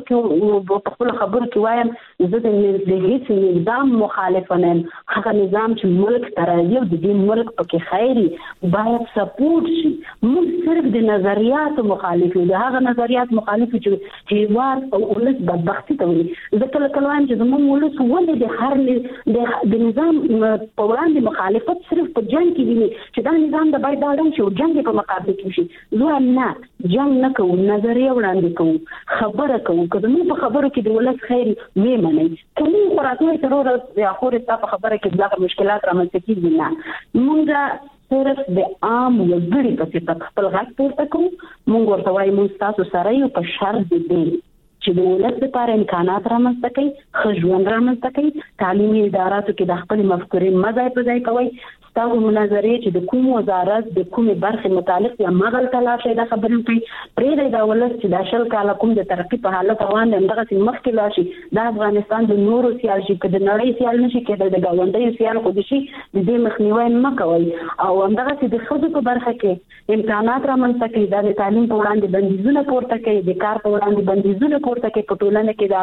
S5: خبرو کې وایم زه د هیڅ نظام مخالف نه یم هغه نظام چې ملک ته راځي او د دې ملک پکې خیري باید سپورټ شي موږ صرف د نظریات مخالف یو د هغه نظریات مخالف چې هیواد او ولس بدبختي ته وي زه کله وایم چې زموږ ولس ولې د هر د نظام په وړاندې مخالفت صرف په جنګ کې دي چې دا نظام د باید داړم شي او جنگ په مقابل کې شي زه نه جنگ نه کوم نظریه وړاندې کوم خبره کوم کله نو په خبرو کې د ولس خیر وې منئ کله خوراتوي ترور یا خوري په خبره کې دغه مشکلات رامنځته کیږي نه موږ صرف د عام وګړي په څیر خپل غږ پورته کوو موږ ورته وایو موږ تاسو سره یو په شرط دی چې د ولس لپاره امکانات رامنځته کوي ښه ژوند رامنځته کوي تعلیمي اداراتو کې د خپل مفکورې مزای په ځای کوي تاسو مناظرې چې د کوم وزارت د کومې برخې متعلق یا مغل تلاشه دا خبرې کوي پرې د ولس چې د شل کال کوم د ترقی په حالت روان دی دغه مخکې لاشي د افغانستان د نورو سیال شي کده نړۍ سیال نشي کېدای د گاونډي سیال خو دي شي د دې مخنیوي نه کوي او همدغه چې د خځو په برخه کې امکانات رامنځته کوي د تعلیم په وړاندې بندیزونه پورته کوي د کار په وړاندې بندیزونه پورته کوي په ټولنه کې د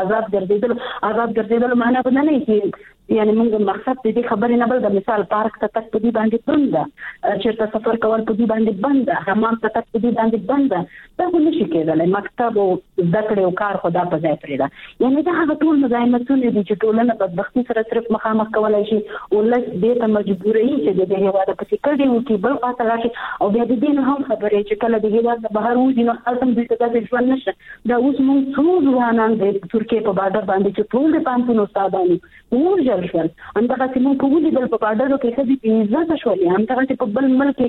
S5: آزاد ګرځیدل معنی به نه کوي یعنی موږ مقصد دې خبرې نه بل د مثال پارک ته تک په دې باندې بند چیرته سفر کول په دې باندې بند حمام ته تک په دې باندې بند دا نشي کېدلی مکتب او زده کړې او کار خدا په ځای پرېږده یعنی دا هغه ټول مزاحمتونه دي چې ټولنه بدبختي سره صرف مخامخ کولای شي ولس دې ته مجبوري چې د دې هېواد په فکر دی او کې بل خاطر راشي او بیا د دې نه هم خبرې چې کله د هېواد بهر وځي نو خاصم دې ته د ژوند نشته دا اوس موږ څو ځوانان د ترکیه په بارډر باندې چې ټول د پانتون استادانو ورجل شول همدغه چې موږ په ولیدل په بارډر کې څه دي عزت شولې همدغه چې په بل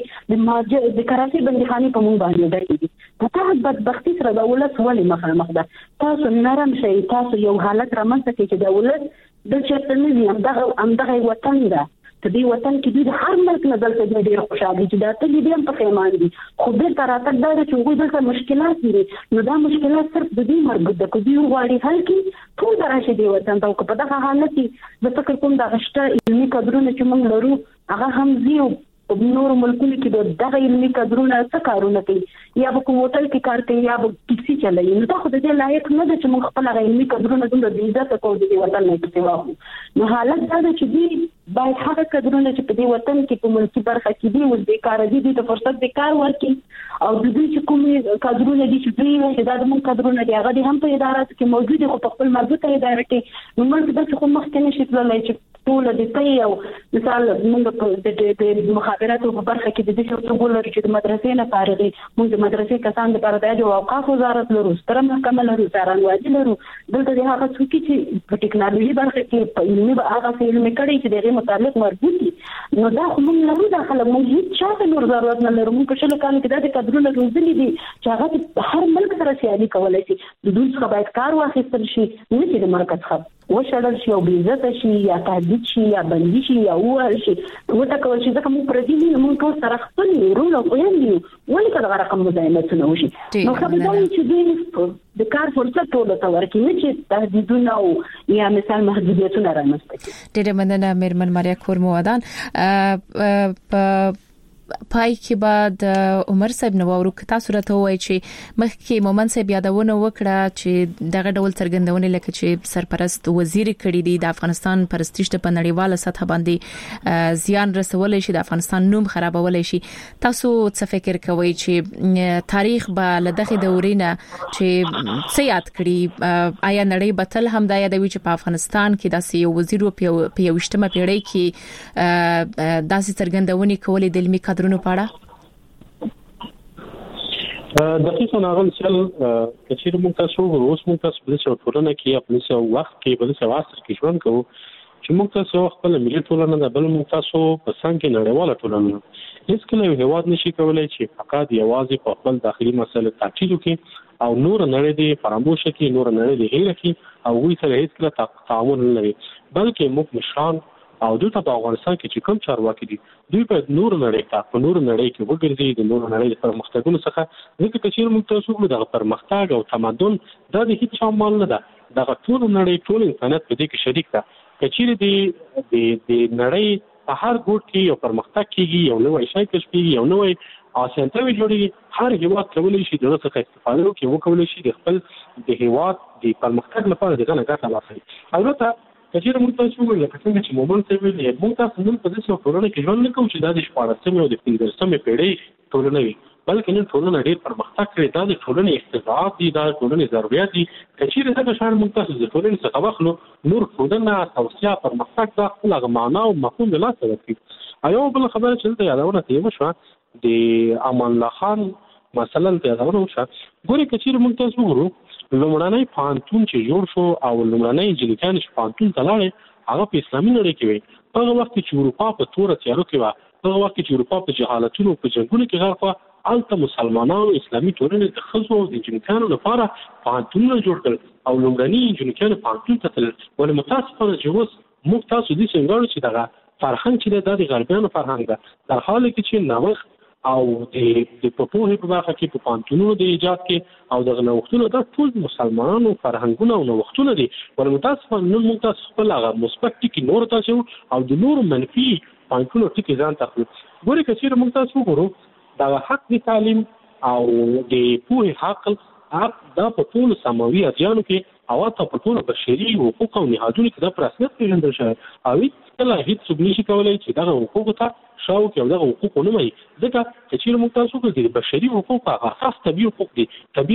S5: ملک د کراچۍ بندیخانې په موږ باندې ډکې دي په تا بدبختي سره د ولس ولې مخامخ ده تاسو نرم شئ تاسو یو حالت رامنځته کړئ چې د ولس د چرته نه وي همدغه وطن ده په دې وطن کې د هر ملک نه دلته ډېر خوشاله دي چې دا ته دې هم په خیمان دي خو دې تراتک دا چې وګورئ دلته مشکلات دي نو دا مشکلات صرف د دې مربوط ده کوي غواړي حل کی ټول درشه دی وطن ته په دغه حالت کې د فکر کوم د غشته علمي کادرونه چې موږ لرو هغه هم زیو په نورو ملکونو کې دغه علمي کادرونه څه کارونه کوي یا په کوم هوټل کې کار کوي یا په ټیکسي چلوي نو دا خو د دې لایق نه ده چې موږ خپل علمي کادرونه د عزت کوو د وطن نه کې واخلو نو حالت دا ده چې دی باید هغه کادرونه چې په دې وطن کې په ملکي برخه کې دي او د کار دي د فرصت د کار ورکړي او د دې چې کوم کادرونه دي چې دوی د موږ کادرونه دي هغه هم په ادارات کې موجود دي خو په خپل مربوطه اداره کې نو موږ د څه مخکې نشي تللی چې ټول د پي او مثال موږ په د مخابراتو په برخه کې د دې څه ګولر چې د مدرسې نه فارغي موږ د مدرسې کسان د پردې او اوقاف وزارت لرو ستر محکمه لرو څارنوالي لرو دلته د هغه څوک چې په ټکنالوژي برخه کې په علمي هغه علمي کړي چې دغه متعلق مربوط دي نو دا خو موږ لرو داخله موږ هیڅ چاته نور ضرورت نه لرو موږ په شل کال کې د کډرونو روزلي دي چې هغه هر ملک سره سیالي کولای شي د دوی څخه باید کار واخیستل شي نه چې د مرکز خط وشړل شي او بیزت شي یا تهدید شي یا بندي شي یا وهل شي وته کول شي ځکه موږ پردي نه موږ ټول سره خپل رول او خويندو ولې کله رقم مزاحمتونه وشي نو خبردار چې دوی د کار فرصت ټول ته ورکړي نه چې تهدیدونه او یا مثال محدودیتونه رامنځته کړي.
S3: ډېر مننه مېرمن ماریا کورمو ودان په پای کې بعد عمر صاحب نو ورو کتا صورت وای چې مخکې مومن صاحب یادونه وکړه چې دغه ډول څرګندونه لکه چې سرپرست وزیر کړي دي د افغانستان پرستیش په نړیواله سطح باندې زیان رسول شي، د افغانستان نوم خرابول شي. تاسو څه فکر کوئ چې تاریخ به لدغه دورینه چې څه یاد کړي؟ آیا نړۍ بتل هم دا یادوي چې په افغانستان کې داسې یو وزیر په 21مه پیړۍ کې داسې څرګندونه کولې د علمي کادرونو په اړه؟
S6: دقیقاً هغه مثال چې موږ تاسو اوس موږ تاسو په څو ټولنه کې خپل څو وخت کې بل څه واسطه کې ژوند کوو چې موږ تاسو خپل ملي ټولنه د بل موږ تاسو په څنګه کې نړیواله ټولنه هیڅ کله یو هواد نشي کولای چې فقط یوازې په خپل داخلي مسله تعقیب وکړي او نور نړۍ دې فراموش کړي، نور نړۍ دې هېر کړي او وی سره هیڅ کله تعامل نه لري، بلکې موږ مشران او دلته په افغانستان کې چې کوم چارواکي دي دوی په نور نړۍ ته په نور نړۍ کې وګرځي د نور نړۍ پر مختګونو څخه ځکه چې موږ تاسو ګورو د پرمختګ او تمدن د هیڅ شامل نه ده، د ټول نړۍ ټول انسانیت په دې کې شریک ده. کچېر د نړۍ په هر ګوټ کې یو پرمختګ کیږي، یو نوې شی کشف کیږي، یو نوې اسانتیاوي جوړیږي، هر هیواد کولی شي دغه څخه استفاده وکړي او کولی شي د خپل د هیواد د پرمختګ لپاره دغه نه ګټه واخلي. البته کچېر موږ تاسو وګورئ لکه څنګه چې مومن څه ویلي موږ تاسو نن په دې ټولنه کې ژوند نکوو چې د 14مې او د 15مې پیړۍ ټولنه وي، بلکې نن ټولنه ډېر پرمختګ کړی، دا د ټولنې اقتصاد دي، دا د ټولنې ضرورت دي. کچېر دغه شان موږ تاسو د ټولنې څخه واخلو نور ټولنه توسعه پرمختګ دا خپل هغه معنا او مفهوم د لاسه ورکړي. ایو بل خبره چې د یادونه ته وشوه د امان الله خان مثلا ته یادونه وشوه. ګوري کچېر موږ تاسو وګورو لومړنی پانتون چې جوړ شو او لومړنی جلیکان چې پانتون تلاړي هغه په اسلامي نړۍ کې وي، هغه وخت چې اروپا په توره تیارو کې و، هغه وخت چې اروپا په جهالتونو په جنگونو کې غرق و، البته مسلمانانو اسلامي ټولنې د ښځو او د جنکانو لپاره پانتونونه جوړ کړل او لومړني جنکانو پانتون ته تلل. ولې متاسفانه چې اوس موږ تاسو دې څنګه چې دغه فرهنګ چې د غربیانو فرهنګ ده، در حال کې چې نوښت او د پوهې په برخه کې په پانتونونو د ایجاد کې او د نوښتونو د ټول مسلمانانو فرهنګونه او نوښتونه دي. ولې متاسفانه نن موږ تاسو خپل هغه مثبت ټکي نور تاسو او د نور منفي پانتونو ټکي ځان تخلو. ګوري کچېر موږ تاسو وګورو دا حق د تعلیم او د پوهې حق دا په ټول سماوي ادیانو کې او ته په ټول بشري حقوق او نهادونو کې د رسمیت پیژندل شوی او کله هیڅ څوک نشي کولای چې دغه حقوق ته شاوک او دغه حقوق نه وي. ځکه چې موږ تاسو کې د بشري حقوق اساس طبيعي حقوق دي،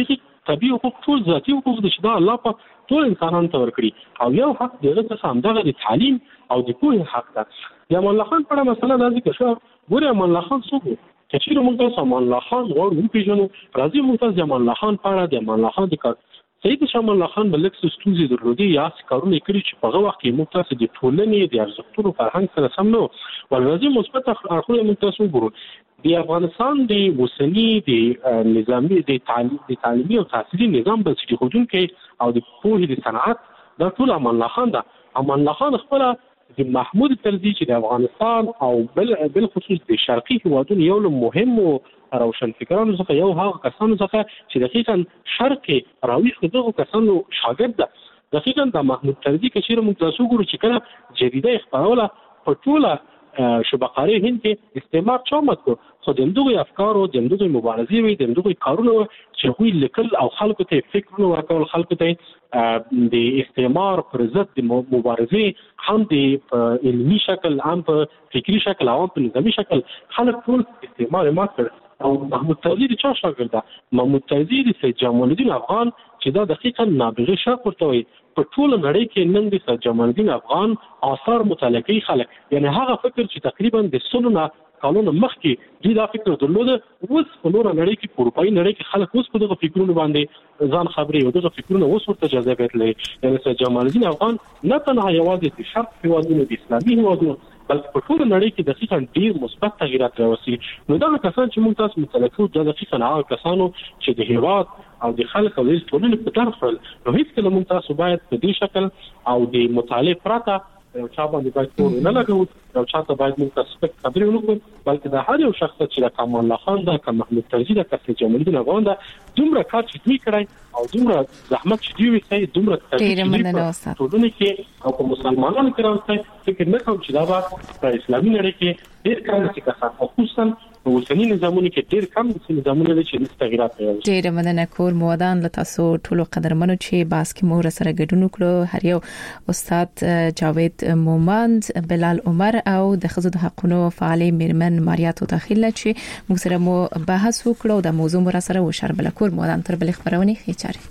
S6: طبيعي حقوق ټول ذاتي حقوق دي چې دا الله په ټول انسانانو ته ورکړي او یو حق دغه څخه هم دغه د تعلیم او د پوهې حق ده. د امان الله خان په اړه مثلا دا ذکر شو. ګوري امان الله خان څوک چې موږ تاسو امان الله خان غواړو پیژنو، راځي موږ تاسو امان الله خان په اړه د امان الله خان د کار سید شاه الله خان بلکې ستونزې درلودي یا کارونه کړی چې په هغه وخت کې موږ تاسو د ټولنې د ارزښتونو فرهنګ سره سم نه ولرځي مثبت اړخونه موږ تاسو وګورو. د افغانستان د اوسنی د نظامي د تعلیمي او تحصیلي نظام بنسټ ایښودونکي او د پوهې د صنعت دا ټول امان الله خان ده. امان الله خان خپل د محمود طرزي چې د افغانستان او بل خصوص د شرقي هیوادونو یو له مهمو روشن فکرانو څخه یو هغه کسانو څخه چې دقیقاً شرق راویښ دغه کسانو شاګرد ده. دقیقاً د محمود طرزي کچېر موږ تاسو ګورو چې کله جریده خبروله په ټوله شبقاري هند کې استعمار چومت کو خو دغه افکار او دغه مبارزې وي دغه کارونه چې دوی لیکل او خلکو ته فکرونه ورکول، خلکو ته د استعمار پر ضد د مبارزې هم د علمي شکل هم په فکری شکل او په نظامی شکل خلک ټول استعمار مات کړ. او محمود طرزي د چا شاګرد ده؟ محمود طرزي د سید جمال الدین افغان چې دا دقیقاً نابغه شرق ورته وي. په ټول نړۍ کې نن د سید جمال الدین افغان آثار مطالعه کوي خلک، یعنی هغه فکر چې تقریبا د سلونه کالونو مخکې دوی دا فکر درلوده اوس په نور نړۍ کې په اروپایي نړۍ کې خلک اوس په دغه فکرونو باندې ځان خبري او دغه فکرونه اوس ورته جذابیت لري. یعنی سید جمال الدین افغان نه تنها یوازې د شرق هیوادونو د اسلامي هیوادونو بلکې په ټول نړۍ کې دقیقاً ډیر مثبت تغیرات راوستي. نو دا کسان چې موږ تاسو مطالعه کوو دا دقیقاً هغه کسانو چې د هیواد او د خلک او د ټولنې په طرف خپل نو هیڅ کله موږ تاسو باید په دې شکل او د مطالعه پرته یو چا باندې باید کور نه لګو، یو چا ته باید موږ تاسو په خبرې ونکړو، بلکې د هر یو شخص چې د امان الله خان دا که محمود طرزي دا که جمال الدین افغان دا دومره کار چې دوی کړی او دومره زحمت چې دوی وکړي دومره ټولنې کې او په مسلمانانو کې راوستي فکر نه کوم چې دا به په اسلامي نړۍ کې ډېر کار نشي کړای. خصوصا اوسنی نظامونه کې ډېر کم نظامونه لري چې تغیرات راوړي.
S3: ډېر مننه کور مودان له تاسو ټولو قدرمنو چې باس کې مور سره ګډون کړو. هر یو استاد جاوید مومند، بلال عمر او د خزو د حقونو فعال میرمن ماریاتو داخله چې موږ سره مو بحث وکړو د موضوع مر سره وشار بل کور مودان تر بل خبرونه خېچاري.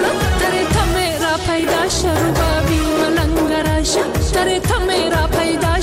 S9: ترے تھا میرا پیدا